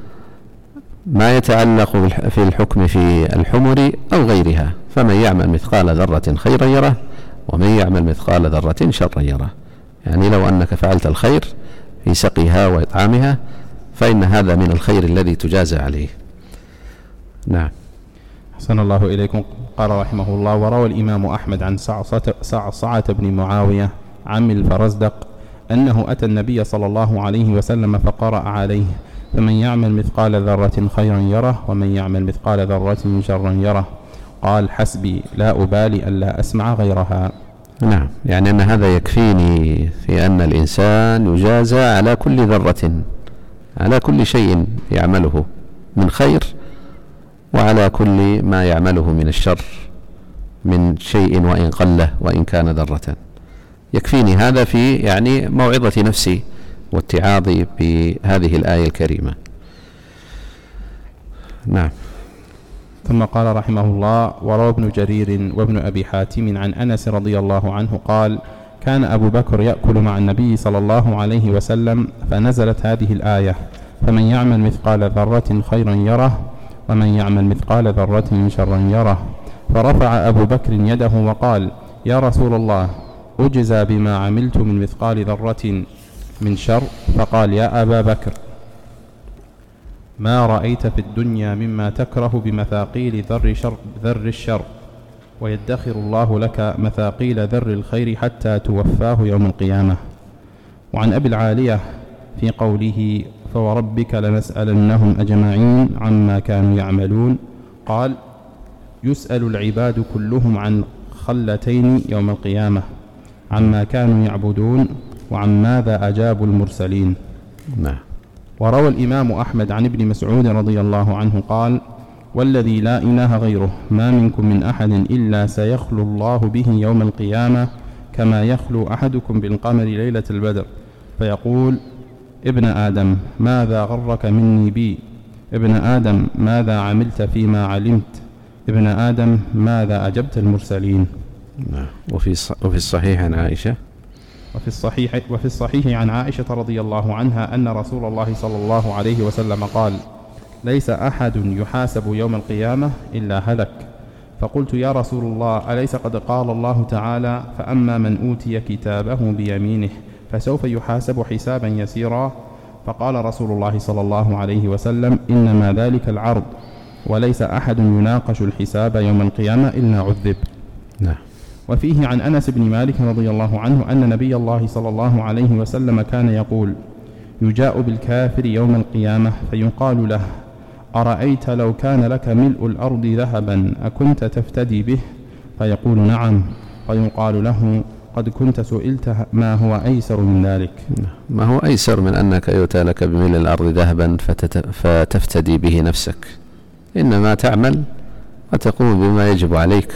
ما يتعلق في الحكم في الحمر أو غيرها. فمن يعمل مثقال ذرة خيرا يره ومن يعمل مثقال ذرة شرا يره. يعني لو أنك فعلت الخير في سقيها وإطعامها فإن هذا من الخير الذي تجازى عليه. نعم. أحسن الله إليكم. قال رحمه الله: وروى الإمام أحمد عن صعصعة بن معاوية عم الفرزدق أنه أتى النبي صلى الله عليه وسلم فقرأ عليه: فمن يعمل مثقال ذرة خيرا يره ومن يعمل مثقال ذرة شرا يره. قال: حسبي، لا أبالي ألا أسمع غيرها. نعم. يعني أن هذا يكفيني في أن الإنسان يجازى على كل ذرة، على كل شيء يعمله من خير، وعلى كل ما يعمله من الشر من شيء وإن قله وإن كان ذرة. يكفيني هذا في يعني موعظة نفسي واتعاظي بهذه الآية الكريمة. نعم. ثم قال رحمه الله: وروى ابن جرير وابن أبي حاتم عن أنس رضي الله عنه قال: كان أبو بكر يأكل مع النبي صلى الله عليه وسلم فنزلت هذه الآية: فمن يعمل مثقال ذرة خيرا يره ومن يعمل مثقال ذرة شرا يره. فرفع أبو بكر يده وقال: يا رسول الله، أجزى بما عملت من مثقال ذرة من شر؟ فقال: يا أبا بكر، ما رأيت في الدنيا مما تكره بمثاقيل ذر الشر، ويدخر الله لك مثاقيل ذر الخير حتى توفاه يوم القيامة. وعن أبي العالية في قوله: فوربك لنسألنهم أجمعين عما كانوا يعملون، قال: يسأل العباد كلهم عن خلتين يوم القيامة: عما كانوا يعبدون وعن ماذا أجابوا المرسلين. نعم. وروى الإمام أحمد عن ابن مسعود رضي الله عنه قال: والذي لا إله غيره ما منكم من أحد إلا سيخلو الله به يوم القيامة كما يخلو أحدكم بالقمر ليلة البدر، فيقول: ابن آدم، ماذا غرك مني بي؟ ابن آدم، ماذا عملت فيما علمت؟ ابن آدم، ماذا أجبت المرسلين؟ وفي الصحيح عن عائشة وفي الصحيح عن عائشة رضي الله عنها أن رسول الله صلى الله عليه وسلم قال: ليس أحد يحاسب يوم القيامة إلا هلك. فقلت: يا رسول الله، أليس قد قال الله تعالى: فأما من أوتي كتابه بيمينه فسوف يحاسب حسابا يسيرا؟ فقال رسول الله صلى الله عليه وسلم: إنما ذلك العرض، وليس أحد يناقش الحساب يوم القيامة إلا عذب. نعم. وفيه عن أنس بن مالك رضي الله عنه أن نبي الله صلى الله عليه وسلم كان يقول: يجاء بالكافر يوم القيامة فيقال له: أرأيت لو كان لك ملء الأرض ذهبا أكنت تفتدي به؟ فيقول: نعم. فيقال له: قد كنت سئلت ما هو أيسر من ذلك. ما هو أيسر من أنك يؤتى لك بملء الأرض ذهبا فتفتدي به نفسك؟ إنما تعمل وتقوم بما يجب عليك،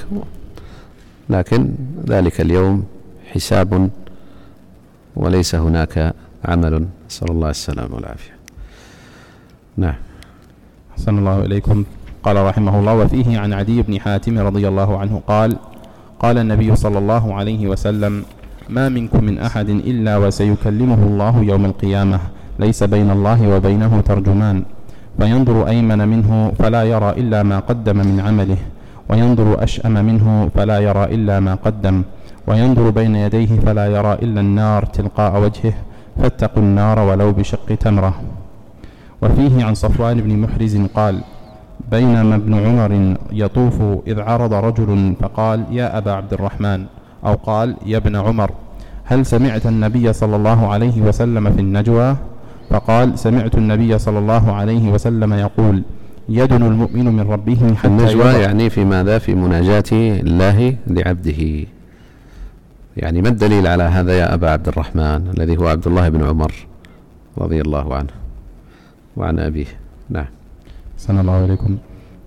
لكن ذلك اليوم حساب وليس هناك عمل، نسأل الله السلامة والعافية. نعم. أحسن الله إليكم. قال رحمه الله: وفيه عن عدي بن حاتم رضي الله عنه قال: قال النبي صلى الله عليه وسلم: ما منكم من أحد إلا وسيكلمه الله يوم القيامة، ليس بين الله وبينه ترجمان، فينظر أيمن منه فلا يرى إلا ما قدم من عمله، وينظر أشأم منه فلا يرى إلا ما قدم، وينظر بين يديه فلا يرى إلا النار تلقاء وجهه، فاتقوا النار ولو بشق تمرة. وفيه عن صفوان بن محرز قال: بينما ابن عمر يطوف إذ عرض رجل فقال: يا أبا عبد الرحمن، أو قال: يا ابن عمر، هل سمعت النبي صلى الله عليه وسلم في النجوى؟ فقال: سمعت النبي صلى الله عليه وسلم يقول: يدن المؤمن من ربه حتى النجوى يعني في ماذا؟ في مناجاة الله لعبده. يعني ما الدليل على هذا يا أبا عبد الرحمن الذي هو عبد الله بن عمر رضي الله عنه وعن أبيه؟ نعم. صلى الله عليكم.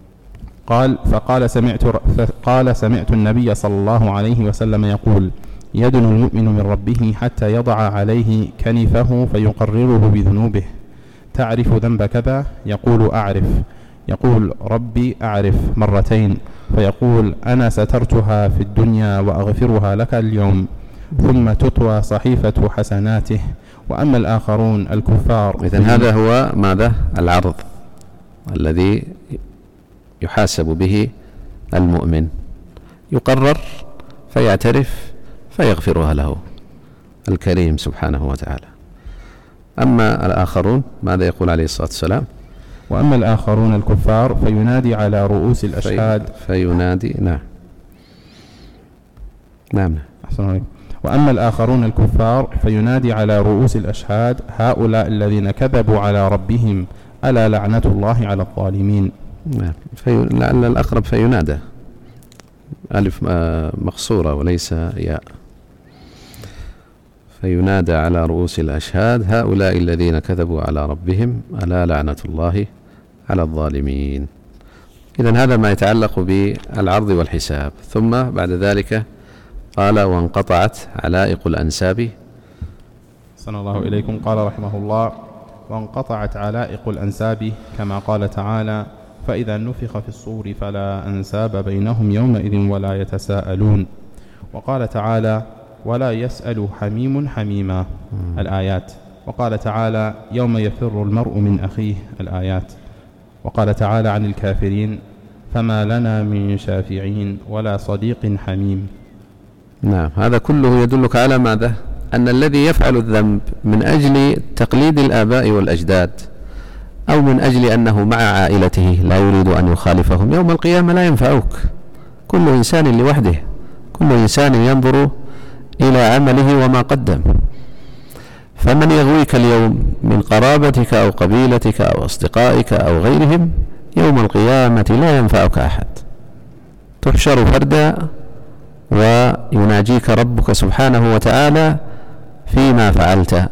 قال: سمعت النبي صلى الله عليه وسلم يقول: يدن المؤمن من ربه حتى يضع عليه كنفه فيقرره بذنوبه. تعرف ذنب كذا؟ يقول: أعرف. يقول: ربي أعرف، مرتين. فيقول: أنا سترتها في الدنيا وأغفرها لك اليوم. ثم تطوى صحيفة حسناته. وأما الآخرون الكفار. إذن هذا هو ماذا؟ العرض الذي يحاسب به المؤمن، يقرر فيعترف فيغفرها له الكريم سبحانه وتعالى. أما الآخرون ماذا يقول عليه الصلاة والسلام؟ وأما الآخرون الكفار فينادي على رؤوس الأشهاد. فينادي. نعم. نعم. وأما الآخرون الكفار فينادي على رؤوس الأشهاد: هؤلاء الذين كذبوا على ربهم، ألا لعنة الله على الظالمين. نعم. لعل الأقرب فينادى، ألف مقصورة وليس ياء. فينادى على رؤوس الأشهاد: هؤلاء الذين كذبوا على ربهم، ألا لعنة الله على الظالمين. إذن هذا ما يتعلق بالعرض والحساب. ثم بعد ذلك قال: وانقطعت علائق الأنساب. صلى الله إليكم. قال رحمه الله: وانقطعت علائق الأنساب، كما قال تعالى: فإذا نفخ في الصور فلا أنساب بينهم يومئذ ولا يتساءلون. وقال تعالى: ولا يسأل حميم حميما، الآيات. وقال تعالى: يوم يفر المرء من أخيه، الآيات. وقال تعالى عن الكافرين: فما لنا من شافعين ولا صديق حميم. نعم. هذا كله يدلك على ماذا؟ أن الذي يفعل الذنب من أجل تقليد الآباء والأجداد، أو من أجل أنه مع عائلته لا يريد أن يخالفهم، يوم القيامة لا ينفعك. كل إنسان لوحده، كل إنسان ينظر إلى عمله وما قدم. فمن يغويك اليوم من قرابتك أو قبيلتك أو أصدقائك أو غيرهم، يوم القيامة لا ينفعك أحد. تحشر فردا ويناجيك ربك سبحانه وتعالى فيما فعلت.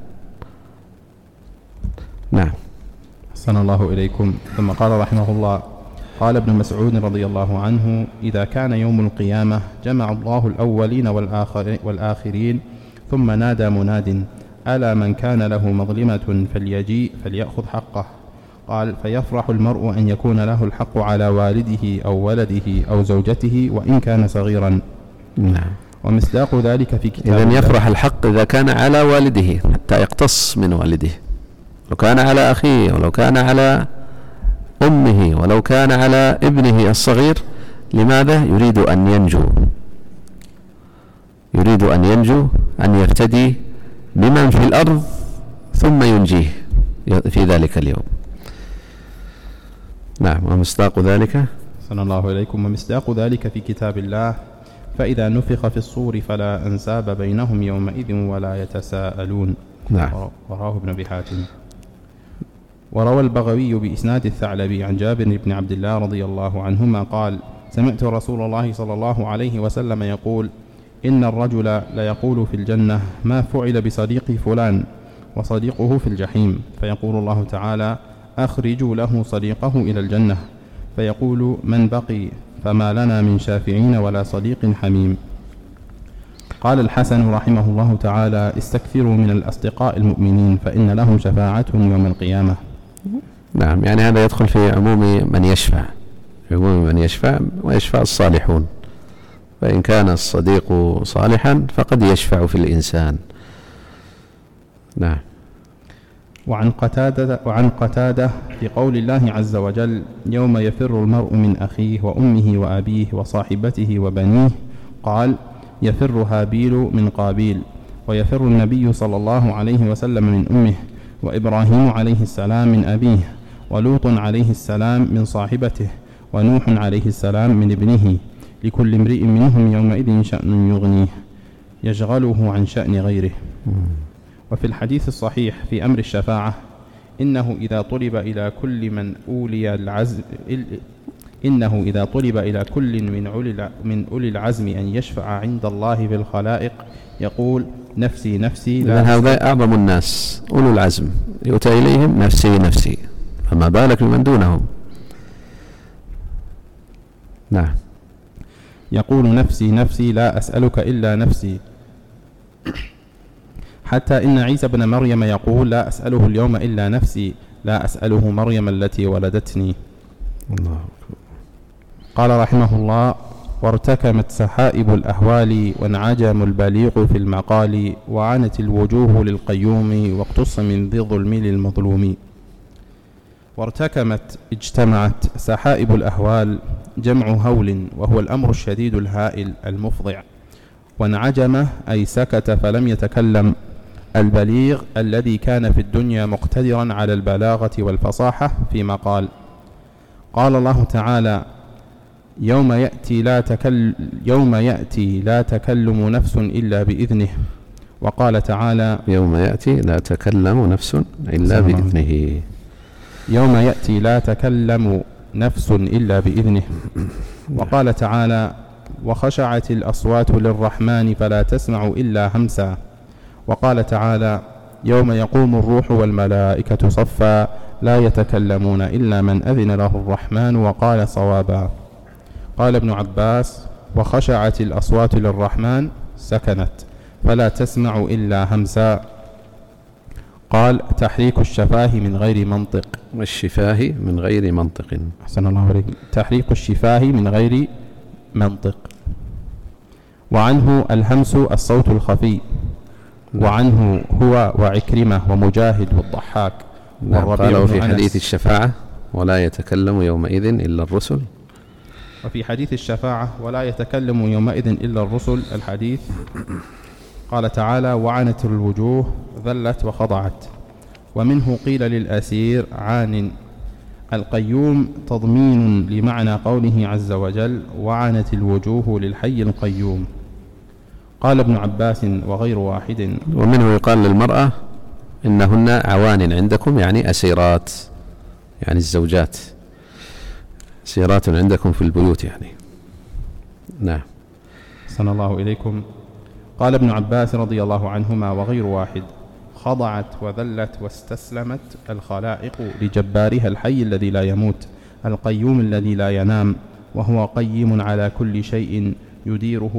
نعم. أحسن الله إليكم. ثم قال رحمه الله: قال ابن مسعود رضي الله عنه: إذا كان يوم القيامة جمع الله الأولين والآخرين، ثم نادى مناد: ألا من كان له مظلمة فليجيء فليأخذ حقه. قال: فيفرح المرء أن يكون له الحق على والده أو ولده أو زوجته وإن كان صغيرا. نعم. ومصداق ذلك في كتاب إذن يفرح الحق إذا كان على والده حتى يقتص من والده، لو كان على أخيه ولو كان على أمه ولو كان على ابنه الصغير. لماذا؟ يريد أن ينجو، يريد أن ينجو، أن يفتدي بمن في الأرض ثم ينجيه في ذلك اليوم. نعم. ومصداق ذلك صلى الله عليكم. ومصداق ذلك في كتاب الله: فإذا نفخ في الصور فلا أنساب بينهم يومئذ ولا يتساءلون. نعم. رواه ابن أبي حاتم. وروى البغوي بإسناد الثعلبي عن جابر بن عبد الله رضي الله عنهما قال: سمعت رسول الله صلى الله عليه وسلم يقول: إن الرجل ليقول في الجنة: ما فعل بصديقي فلان، وصديقه في الجحيم، فيقول الله تعالى: أخرجوا له صديقه إلى الجنة، فيقول: من بقي؟ فما لنا من شافعين ولا صديق حميم. قال الحسن رحمه الله تعالى: استكثروا من الأصدقاء المؤمنين فإن لهم شفاعة يوم القيامة. نعم، يعني هذا يدخل في عموم من يشفع، في عموم من يشفع، ويشفع الصالحون، فإن كان الصديق صالحا فقد يشفع في الإنسان. نعم. وعن قتادة في قول الله عز وجل: يوم يفر المرء من أخيه وأمه وأبيه وصاحبته وبنيه، قال: يفر هابيل من قابيل، ويفر النبي صلى الله عليه وسلم من أمه، وإبراهيم عليه السلام من أبيه، ولوط عليه السلام من صاحبته، ونوح عليه السلام من ابنه، لكل امرئ منهم يومئذ شأن يغنيه يشغله عن شأن غيره. وفي الحديث الصحيح في أمر الشفاعة: إنه إذا طلب إلى كل من أولي العزم أن يشفع عند الله في الخلائق يقول: نفسي نفسي. لا، هؤلاء أعظم الناس، أولو العزم، يؤتى إليهم نفسي نفسي، فما بالك بمن دونهم. نعم. يقول: نفسي نفسي لا أسألك إلا نفسي. حتى إن عيسى بن مريم يقول: لا أسأله اليوم إلا نفسي، لا أسأله مريم التي ولدتني. الله. قال رحمه الله: وارتكمت سحائب الأهوال، وانعجم البليغ في المقال، وعنت الوجوه للقيوم، واقتص من ذي الظلم للمظلوم. وارتكمت اجتمعت سحائب الأهوال، جمع هول، وهو الأمر الشديد الهائل المفضع. وانعجم أي سكت فلم يتكلم، البليغ الذي كان في الدنيا مقتدرا على البلاغة والفصاحة فيما قال. قال الله تعالى: يوم يأتي لا تكلم نفس إلا بإذنه. وقال تعالى: يوم يأتي لا تكلم نفس إلا بإذنه. يوم يأتي لا تكلم نفس إلا بإذنه. وقال تعالى: وخشعت الأصوات للرحمن فلا تسمع إلا همسا. وقال تعالى: يوم يقوم الروح والملائكة صفا لا يتكلمون إلا من أذن له الرحمن وقال صوابا. قال ابن عباس: وخشعت الأصوات للرحمن سكنت فلا تسمع إلا همسا. قال: تحريك الشفاه من غير منطق. والشفاه من غير منطق. أحسن الله عليك. تحريك الشفاه من غير منطق. وعنه الهمس الصوت الخفي. وعنه هو وعكرمة ومجاهد والضحاك والربيع. قالوا في حديث الشفاعة: ولا يتكلم يومئذ إلا الرسل. وفي حديث الشفاعة: ولا يتكلم يومئذ إلا الرسل، الحديث قال تعالى: وعنت الوجوه ذلت وخضعت. ومنه قيل للأسير عان. القيوم تضمين لمعنى قوله عز وجل: وعنت الوجوه للحي القيوم. قال ابن عباس وغير واحد. ومنه يقال للمرأة: إنهن عوان عندكم، يعني أسيرات، يعني الزوجات، أسيرات عندكم في البيوت يعني. نعم. أحسن الله إليكم. قال ابن عباس رضي الله عنهما وغير واحد: خضعت وذلت واستسلمت الخلائق لجبارها الحي الذي لا يموت، القيوم الذي لا ينام، وهو قيم على كل شيء يديره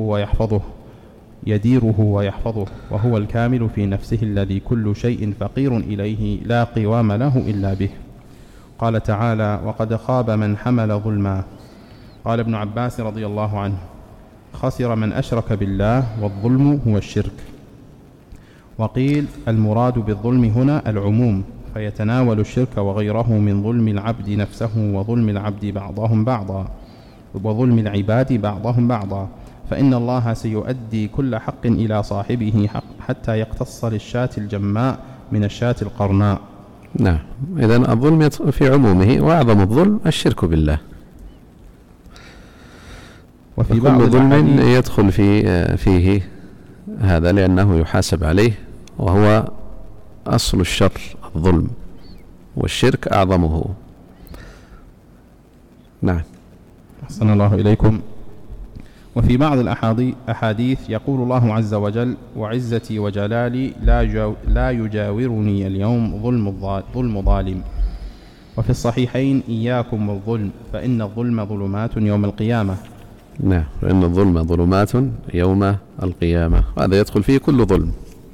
ويحفظه، وهو الكامل في نفسه الذي كل شيء فقير إليه لا قوام له إلا به. قال تعالى: وقد خاب من حمل ظلما. قال ابن عباس رضي الله عنه: خسر من أشرك بالله، والظلم هو الشرك. وقيل: المراد بالظلم هنا العموم، فيتناول الشرك وغيره من ظلم العبد نفسه، وظلم العبد بعضهم بعضا، وظلم العباد بعضهم بعضا، فإن الله سيؤدي كل حق إلى صاحبه حتى يقتص للشاة الجماء من الشاة القرناء. نعم. إذن الظلم في عمومه، وأعظم الظلم الشرك بالله. وفي بعض ظلم يدخل فيه هذا، لأنه يحاسب عليه، وهو أصل الشر الظلم، والشرك أعظمه. نعم. أحسن الله إليكم. وفي بعض الأحاديث يقول الله عز وجل: وعزتي وجلالي لا يجاورني اليوم ظلم ظالم. وفي الصحيحين: إياكم والظلم فإن الظلم ظلمات يوم القيامة. نعم، فإن الظلم ظلمات يوم القيامة، وهذا يدخل فيه كل ظلم.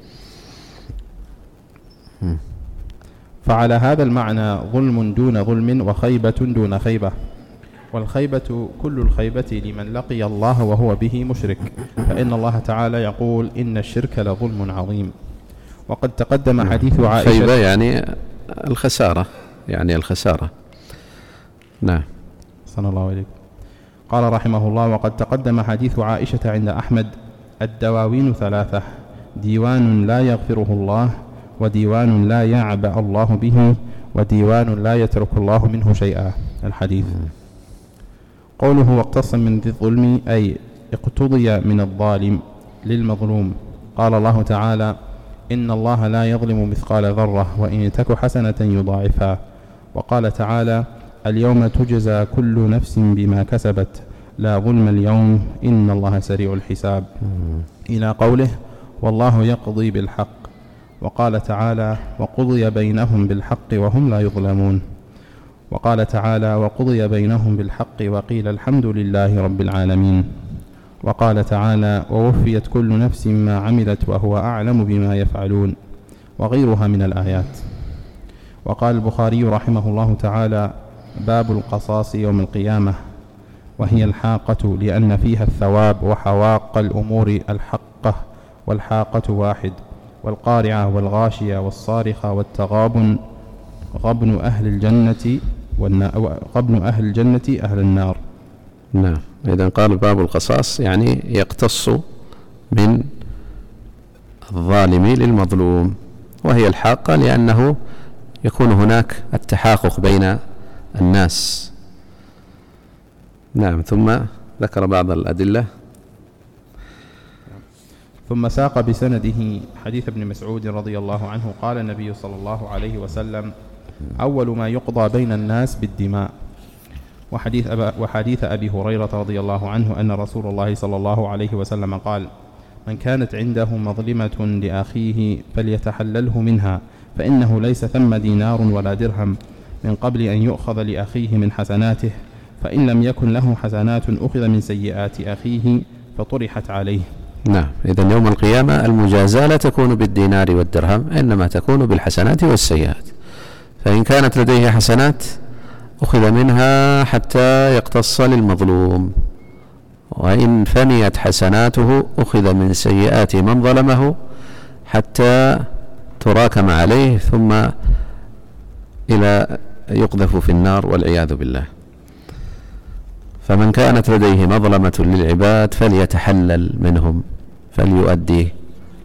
فعلى هذا المعنى ظلم دون ظلم وخيبة دون خيبة، والخيبة كل الخيبة لمن لقي الله وهو به مشرك، فإن الله تعالى يقول إن الشرك لظلم عظيم. وقد تقدم حديث عائشة. خيبة يعني الخسارة، يعني الخسارة. نعم. صلى الله عليه. قال رحمه الله: وقد تقدم حديث عائشة عند أحمد: الدواوين ثلاثة: ديوان لا يغفره الله، وديوان لا يعبأ الله به، وديوان لا يترك الله منه شيئا. الحديث. قوله واقتص من ذي الظلم أي اقتضي من الظالم للمظلوم. قال الله تعالى: إن الله لا يظلم مثقال ذرة وإن تك حسنة يضاعفها. وقال تعالى: اليوم تجزى كل نفس بما كسبت لا ظلم اليوم إن الله سريع الحساب، إلى قوله: والله يقضي بالحق. وقال تعالى: وقضي بينهم بالحق وهم لا يظلمون. وقال تعالى: وقضي بينهم بالحق وقيل الحمد لله رب العالمين. وقال تعالى: ووفيت كل نفس ما عملت وهو أعلم بما يفعلون، وغيرها من الآيات. وقال البخاري رحمه الله تعالى: باب القصاص يوم القيامة، وهي الحاقة لأن فيها الثواب وحواق الأمور الحقة، والحاقة واحد، والقارعة والغاشية والصارخة والتغابن غبن أهل الجنة أهل النار. نعم. إذن قال باب القصاص يعني يقتص من الظالم للمظلوم، وهي الحاقة لأنه يكون هناك التحاقق بين الناس. نعم. ثم ذكر بعض الأدلة. ثم ساق بسنده حديث ابن مسعود رضي الله عنه قال النبي صلى الله عليه وسلم: أول ما يقضى بين الناس بالدماء. وحديث أبي هريرة رضي الله عنه أن رسول الله صلى الله عليه وسلم قال: من كانت عنده مظلمة لأخيه فليتحلله منها، فإنه ليس ثم دينار ولا درهم من قبل أن يؤخذ لأخيه من حسناته، فإن لم يكن له حسنات أخذ من سيئات أخيه فطرحت عليه. نعم. إذن يوم القيامة المجازاة لا تكون بالدينار والدرهم، إنما تكون بالحسنات والسيئات. فإن كانت لديه حسنات أخذ منها حتى يقتص للمظلوم، وإن فنيت حسناته أخذ من سيئات من ظلمه حتى تراكم عليه ثم إلى يقذف في النار والعياذ بالله. فمن كانت لديه مظلمة للعباد فليتحلل منهم، فليؤديه،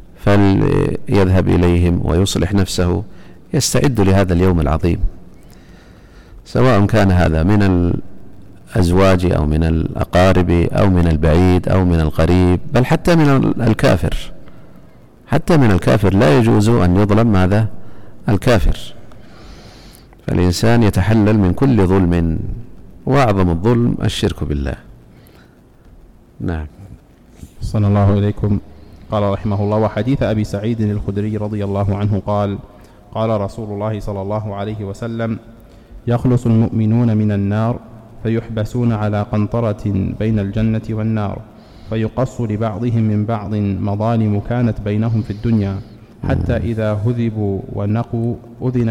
فليذهب إليهم ويصلح نفسه، يستعد لهذا اليوم العظيم، سواء كان هذا من الأزواج أو من الأقارب أو من البعيد أو من القريب، بل حتى من الكافر. حتى من الكافر لا يجوز أن يظلم ماذا؟ الكافر. فالإنسان يتحلل من كل ظلم، وأعظم الظلم الشرك بالله. نعم. صلى الله عليكم. قال رحمه الله: وحديث أبي سعيد الخدري رضي الله عنه قال: قال رسول الله صلى الله عليه وسلم: يخلص المؤمنون من النار فيحبسون على قنطرة بين الجنة والنار، فيقص لبعضهم من بعض مظالم كانت بينهم في الدنيا، حتى إذا هذبوا ونقوا أذن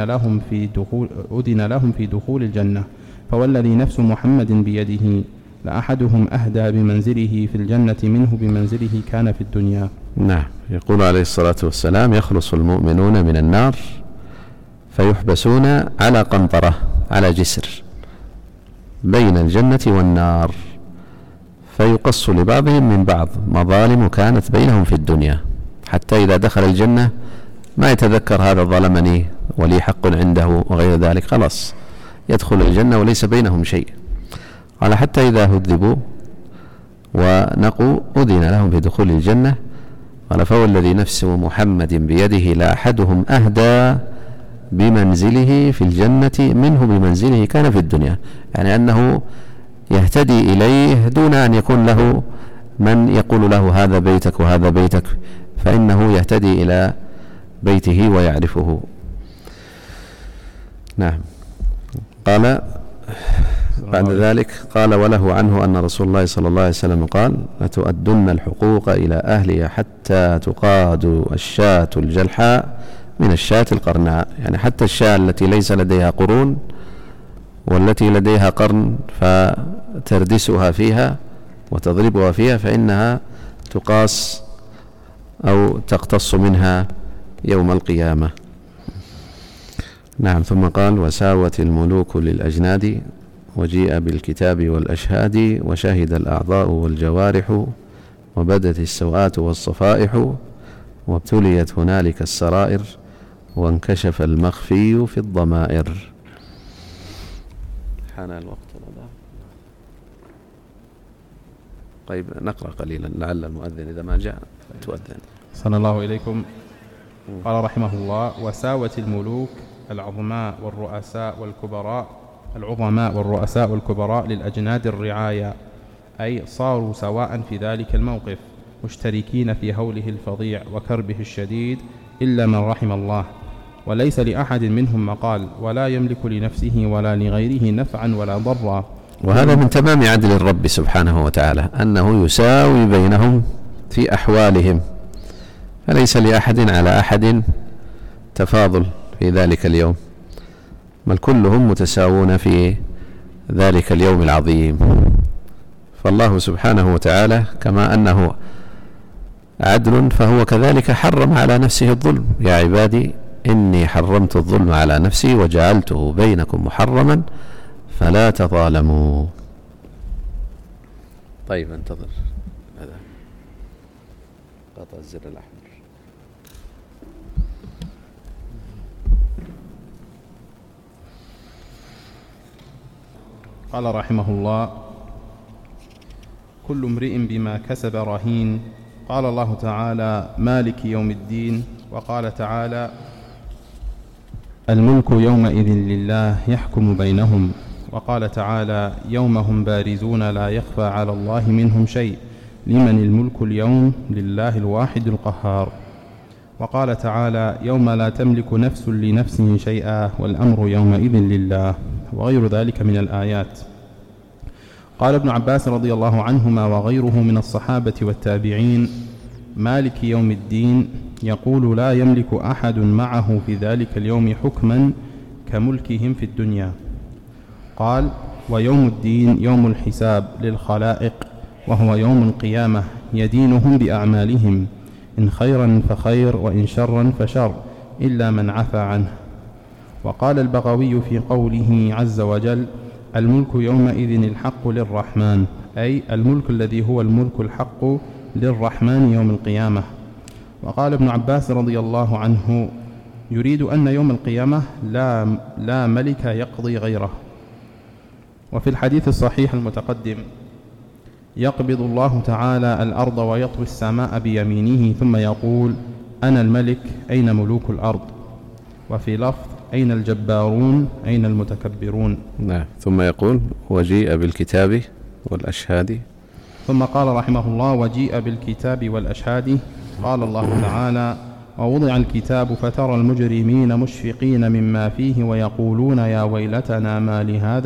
لهم في دخول الجنة. فوالذي نفس محمد بيده لأحدهم أهدى بمنزله في الجنة منه بمنزله كان في الدنيا. نعم. يقول عليه الصلاة والسلام: يخلص المؤمنون من النار فيحبسون على قنطرة، على جسر بين الجنة والنار، فيقص لبعضهم من بعض مظالم كانت بينهم في الدنيا، حتى إذا دخل الجنة ما يتذكر هذا ظلمني ولي حق عنده وغير ذلك، خلاص يدخل الجنة وليس بينهم شيء. قال: حتى إذا هذبوا ونقوا أذن لهم في دخول الجنة. قال: فوالذي نفس محمد بيده لأحدهم أهدى بمنزله في الجنة منه بمنزله كان في الدنيا، يعني أنه يهتدي إليه دون أن يكون له من يقول له هذا بيتك وهذا بيتك، فإنه يهتدي إلى بيته ويعرفه. نعم. قال: بعد ذلك قال: وله عنه أن رسول الله صلى الله عليه وسلم قال: لتؤدن الحقوق إلى أهلها حتى تقاد الشاة الجلحاء من الشاة القرناء. يعني حتى الشاة التي ليس لديها قرون والتي لديها قرن فتردسها فيها وتضربها فيها فإنها تقاس أو تقتص منها يوم القيامة. نعم. ثم قال: وساوت الملوك للأجناد وجيء بالكتاب والأشهاد وشهد الأعضاء والجوارح وبدت السوءات والصفائح وابتليت هنالك السرائر وانكشف المخفي في الضمائر. حان الوقت. طيب نقرأ قليلا لعل المؤذن إذا ما جاء تؤذن. صلى الله إليكم. قال رحمه الله: وساوت الملوك العظماء والرؤساء والكبراء للأجناد الرعايا، أي صاروا سواء في ذلك الموقف مشتركين في هوله الفظيع وكربه الشديد إلا من رحم الله، وليس لأحد منهم مقال ولا يملك لنفسه ولا لغيره نفعا ولا ضرا. وهذا من تمام عدل الرب سبحانه وتعالى أنه يساوي بينهم في أحوالهم، فليس لأحد على أحد تفاضل في ذلك اليوم، بل كلهم متساوون في ذلك اليوم العظيم. فالله سبحانه وتعالى كما أنه عدل فهو كذلك حرم على نفسه الظلم: يا عبادي إني حرمت الظلم على نفسي وجعلته بينكم محرما فلا تظالموا. طيب انتظر، هذا قطع الزر الأحمر. قال رحمه الله: كل امرئ بما كسب رهين. قال الله تعالى: مالك يوم الدين. وقال تعالى: الملك يومئذ لله يحكم بينهم. وقال تعالى: يوم هم بارزون لا يخفى على الله منهم شيء لمن الملك اليوم لله الواحد القهار. وقال تعالى: يوم لا تملك نفس لنفس شيئا والأمر يومئذ لله، وغير ذلك من الآيات. قال ابن عباس رضي الله عنهما وغيره من الصحابة والتابعين: مالك يوم الدين يقول لا يملك أحد معه في ذلك اليوم حكما كملكهم في الدنيا. قال: ويوم الدين يوم الحساب للخلائق، وهو يوم القيامة يدينهم بأعمالهم، إن خيرا فخير وإن شرا فشر إلا من عفى عنه. وقال البغوي في قوله عز وجل: الملك يومئذ الحق للرحمن، أي الملك الذي هو الملك الحق للرحمن يوم القيامة. وقال ابن عباس رضي الله عنه: يريد أن يوم القيامة لا ملك يقضي غيره. وفي الحديث الصحيح المتقدم: يقبض الله تعالى الأرض ويطوي السماء بيمينه ثم يقول: أنا الملك أين ملوك الأرض؟ وفي لفظ: أين الجبارون أين المتكبرون؟ نعم. ثم يقول: وجيء بالكتاب والأشهاد. ثم قال رحمه الله: وجيء بالكتاب والأشهاد. قال الله تعالى: ووضع الكتاب فترى المجرمين مشفقين مما فيه ويقولون يا ويلتنا ما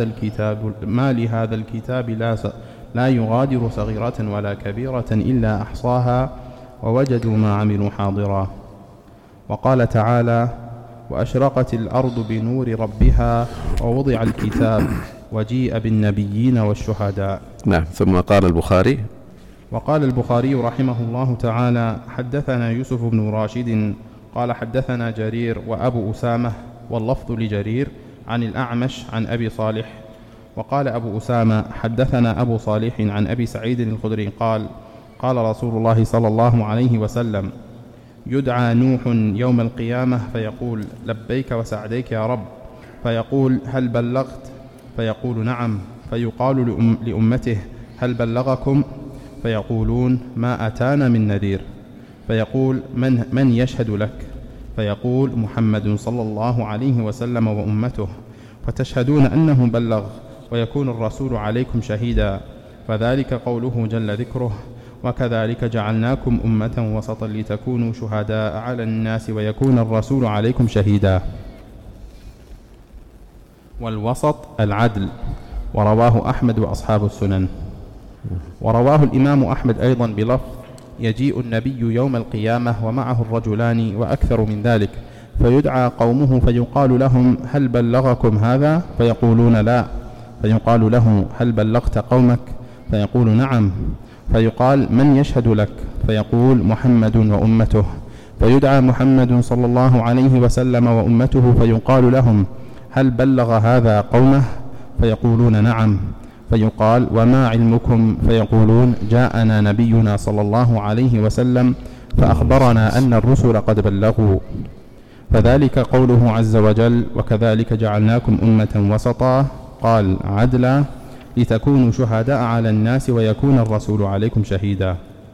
لهذا الكتاب لا يغادر صغيرة ولا كبيرة إلا أحصاها ووجدوا ما عملوا حاضرا. وقال تعالى: وأشرقت الأرض بنور ربها ووضع الكتاب وجيء بالنبيين والشهداء. نعم. ثم قال البخاري: وقال البخاري رحمه الله تعالى: حدثنا يوسف بن راشد قال حدثنا جرير وأبو أسامة، واللفظ لجرير، عن الأعمش عن أبي صالح. وقال أبو أسامة: حدثنا أبو صالح عن أبي سعيد الخدري قال: قال رسول الله صلى الله عليه وسلم: يدعى نوح يوم القيامة فيقول: لبيك وسعديك يا رب، فيقول: هل بلغت؟ فيقول: نعم. فيقال لأمته: هل بلغكم؟ فيقولون: ما أتانا من نذير. فيقول: من يشهد لك؟ فيقول: محمد صلى الله عليه وسلم وأمته. فتشهدون أنه بلغ ويكون الرسول عليكم شهيدا، فذلك قوله جل ذكره: وكذلك جعلناكم أمة وسطا لتكونوا شهداء على الناس ويكون الرسول عليكم شهيدا. والوسط العدل. ورواه أحمد وأصحاب السنن. ورواه الإمام أحمد أيضا بلفظ: يجيء النبي يوم القيامة ومعه الرجلان وأكثر من ذلك، فيدعى قومه فيقال لهم: هل بلغكم هذا؟ فيقولون: لا. فيقال له: هل بلغت قومك؟ فيقول: نعم. فيقال: من يشهد لك؟ فيقول: محمد وأمته. فيدعى محمد صلى الله عليه وسلم وأمته فيقال لهم: هل بلغ هذا قومه؟ فيقولون: نعم. فيقال: وما علمكم؟ فيقولون: جاءنا نبينا صلى الله عليه وسلم فأخبرنا أن الرسل قد بلغوا. فذلك قوله عز وجل: وكذلك جعلناكم أمة وسطا، قال: عدلا، لتكونوا شهداء على الناس ويكون الرسول عليكم شهيدا.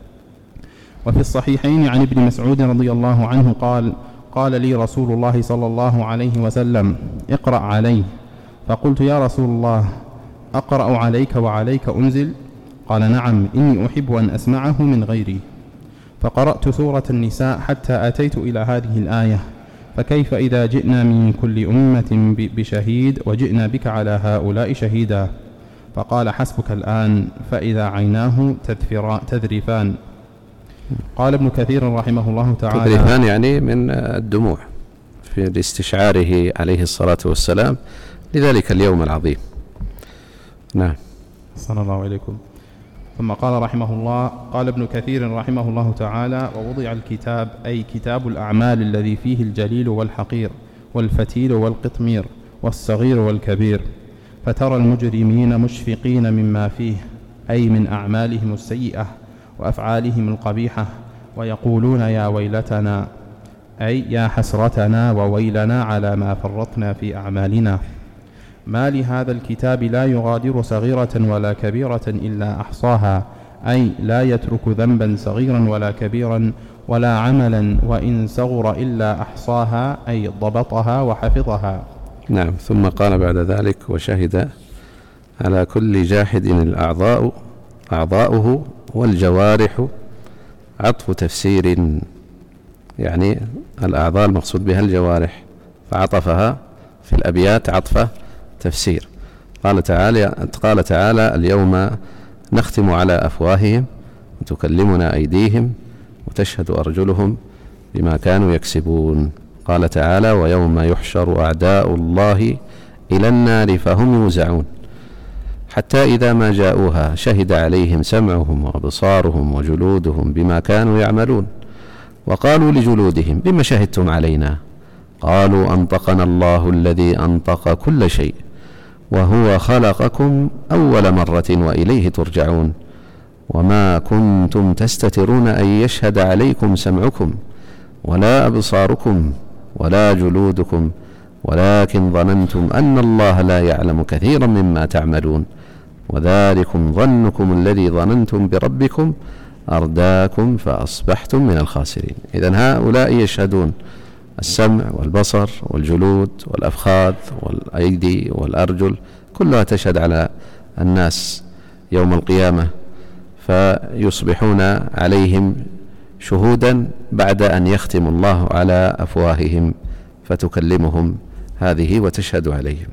وفي الصحيحين عن ابن مسعود رضي الله عنه قال: قال لي رسول الله صلى الله عليه وسلم: اقرأ علي. فقلت: يا رسول الله، أقرأ عليك وعليك أنزل؟ قال: نعم، إني أحب أن أسمعه من غيري. فقرأت سورة النساء حتى أتيت إلى هذه الآية: فكيف إذا جئنا من كل أمة بشهيد وجئنا بك على هؤلاء شهيدا؟ فقال: حسبك الآن، فإذا عيناه تذرفان. قال ابن كثير رحمه الله تعالى: تذرفان يعني من الدموع في استشعاره عليه الصلاة والسلام لذلك اليوم العظيم. نعم. صلى الله عليكم. ثم قال رحمه الله: قال ابن كثير رحمه الله تعالى: ووضع الكتاب، أي كتاب الأعمال، الذي فيه الجليل والحقير والفتيل والقطمير والصغير والكبير، فترى المجرمين مشفقين مما فيه، أي من أعمالهم السيئة وأفعالهم القبيحة، ويقولون: يا ويلتنا، أي يا حسرتنا وويلنا على ما فرطنا في أعمالنا. ما لهذا الكتاب لا يغادر صغيرة ولا كبيرة إلا أحصاها، أي لا يترك ذنبا صغيرا ولا كبيرا ولا عملا وإن صغر إلا أحصاها، أي ضبطها وحفظها. نعم. ثم قال بعد ذلك: وشهد على كل جاحد أعضاؤه والجوارح. عطف تفسير، يعني الأعضاء المقصود بها الجوارح، فعطفها في الأبيات عطف تفسير. قال تعالى: اليوم نختم على أفواههم وتكلمنا أيديهم وتشهد أرجلهم بما كانوا يكسبون. قال تعالى: ويوم يحشر أعداء الله إلى النار فهم يوزعون، حتى إذا ما جاءوها شهد عليهم سمعهم وأبصارهم وجلودهم بما كانوا يعملون، وقالوا لجلودهم: بما شهدتم علينا؟ قالوا: أنطقنا الله الذي أنطق كل شيء وهو خلقكم أول مرة وإليه ترجعون، وما كنتم تستترون أن يشهد عليكم سمعكم ولا أبصاركم ولا جلودكم، ولكن ظننتم أن الله لا يعلم كثيرا مما تعملون، وذلكم ظنكم الذي ظننتم بربكم أرداكم فأصبحتم من الخاسرين. إذن هؤلاء يشهدون: السمع والبصر والجلود والأفخاذ والأيدي والأرجل، كلها تشهد على الناس يوم القيامة، فيصبحون عليهم شهودا بعد أن يختم الله على أفواههم فتكلمهم هذه وتشهد عليهم.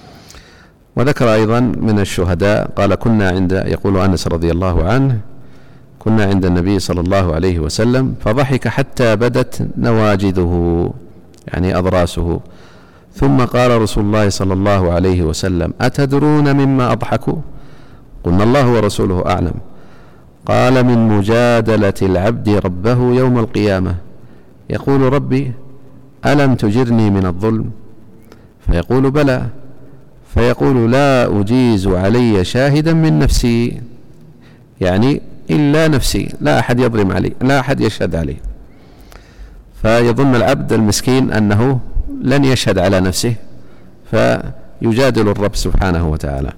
وذكر أيضا من الشهداء قال: كنا يقول أنس رضي الله عنه: كنا عند النبي صلى الله عليه وسلم فضحك حتى بدت نواجذه، يعني أضراسه، ثم قال رسول الله صلى الله عليه وسلم: أتدرون مما أضحكوا؟ قلنا: الله ورسوله أعلم. قال: من مجادلة العبد ربه يوم القيامة، يقول: ربي ألم تجرني من الظلم؟ فيقول: بلى. فيقول: لا أجيز علي شاهدا من نفسي، يعني إلا نفسي، لا أحد يظلم علي، لا أحد يشهد علي. فيظن العبد المسكين أنه لن يشهد على نفسه، فيجادل الرب سبحانه وتعالى،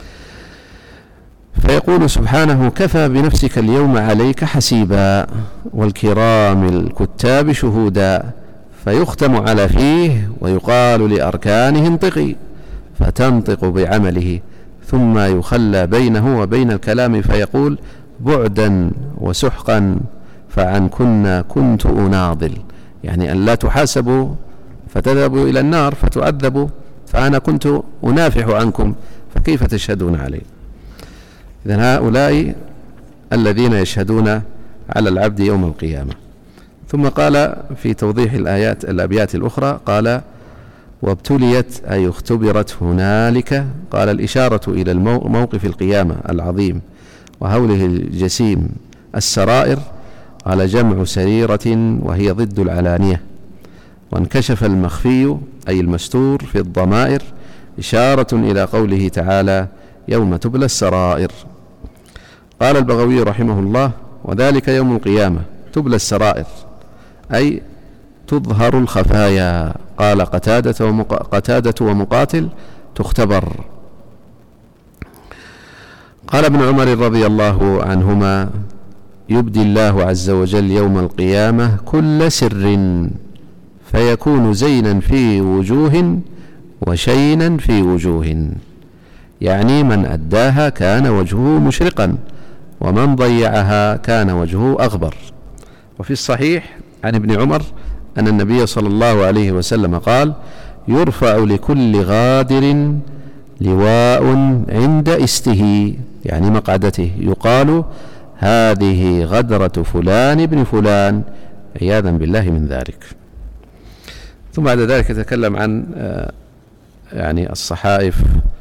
فيقول سبحانه: كفى بنفسك اليوم عليك حسيبا والكرام الكتاب شهودا. فيختم على فيه ويقال لأركانه: انطقي، فتنطق بعمله، ثم يخلى بينه وبين الكلام فيقول: بعدا وسحقا فعنكن كنت أناضل، يعني أن لا تحاسبوا فتذهبوا إلى النار فتعذبوا، فأنا كنت أنافح عنكم فكيف تشهدون عليه؟ إذن هؤلاء الذين يشهدون على العبد يوم القيامة. ثم قال في توضيح الأبيات الأخرى قال: وابتليت أي اختبرت هنالك. قال: الإشارة إلى موقف القيامة العظيم وهوله الجسيم السرائر. قال: جمع سريرة وهي ضد العلانية. وانكشف المخفي أي المستور في الضمائر، إشارة إلى قوله تعالى: يوم تبلى السرائر. قال البغوي رحمه الله: وذلك يوم القيامة تبلى السرائر، أي تظهر الخفايا. قال قتادة ومقاتل: تختبر. قال ابن عمر رضي الله عنهما: يبدي الله عز وجل يوم القيامة كل سر، فيكون زينا في وجوه وشينا في وجوه، يعني من أداها كان وجهه مشرقا، ومن ضيعها كان وجهه أغبر. وفي الصحيح عن ابن عمر أن النبي صلى الله عليه وسلم قال: يرفع لكل غادر لواء عند استه، يعني مقعدته، يقال: هذه غدرة فلان بن فلان، عياذا بالله من ذلك. ثم بعد ذلك يتكلم عن يعني الصحائف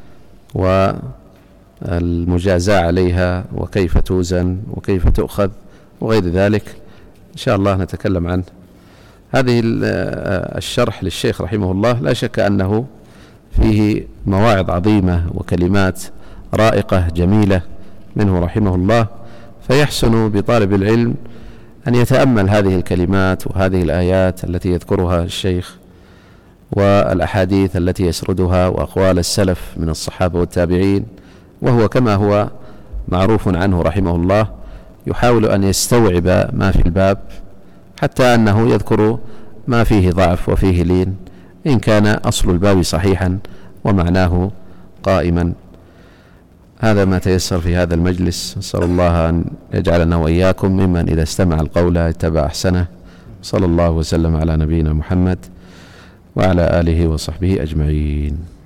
والمجازاة عليها وكيف توزن وكيف تؤخذ وغير ذلك. إن شاء الله نتكلم عن هذه الشرح للشيخ رحمه الله. لا شك أنه فيه مواعظ عظيمة وكلمات رائقة جميلة منه رحمه الله، فيحسن بطالب العلم أن يتأمل هذه الكلمات وهذه الآيات التي يذكرها الشيخ والأحاديث التي يسردها وأقوال السلف من الصحابة والتابعين، وهو كما هو معروف عنه رحمه الله يحاول أن يستوعب ما في الباب، حتى أنه يذكر ما فيه ضعف وفيه لين إن كان أصل الباب صحيحا ومعناه قائما. هذا ما تيسر في هذا المجلس. نسأل الله أن يجعلنا وإياكم ممن إذا استمع القول اتبع أحسنه. صلى الله وسلم على نبينا محمد وعلى آله وصحبه أجمعين.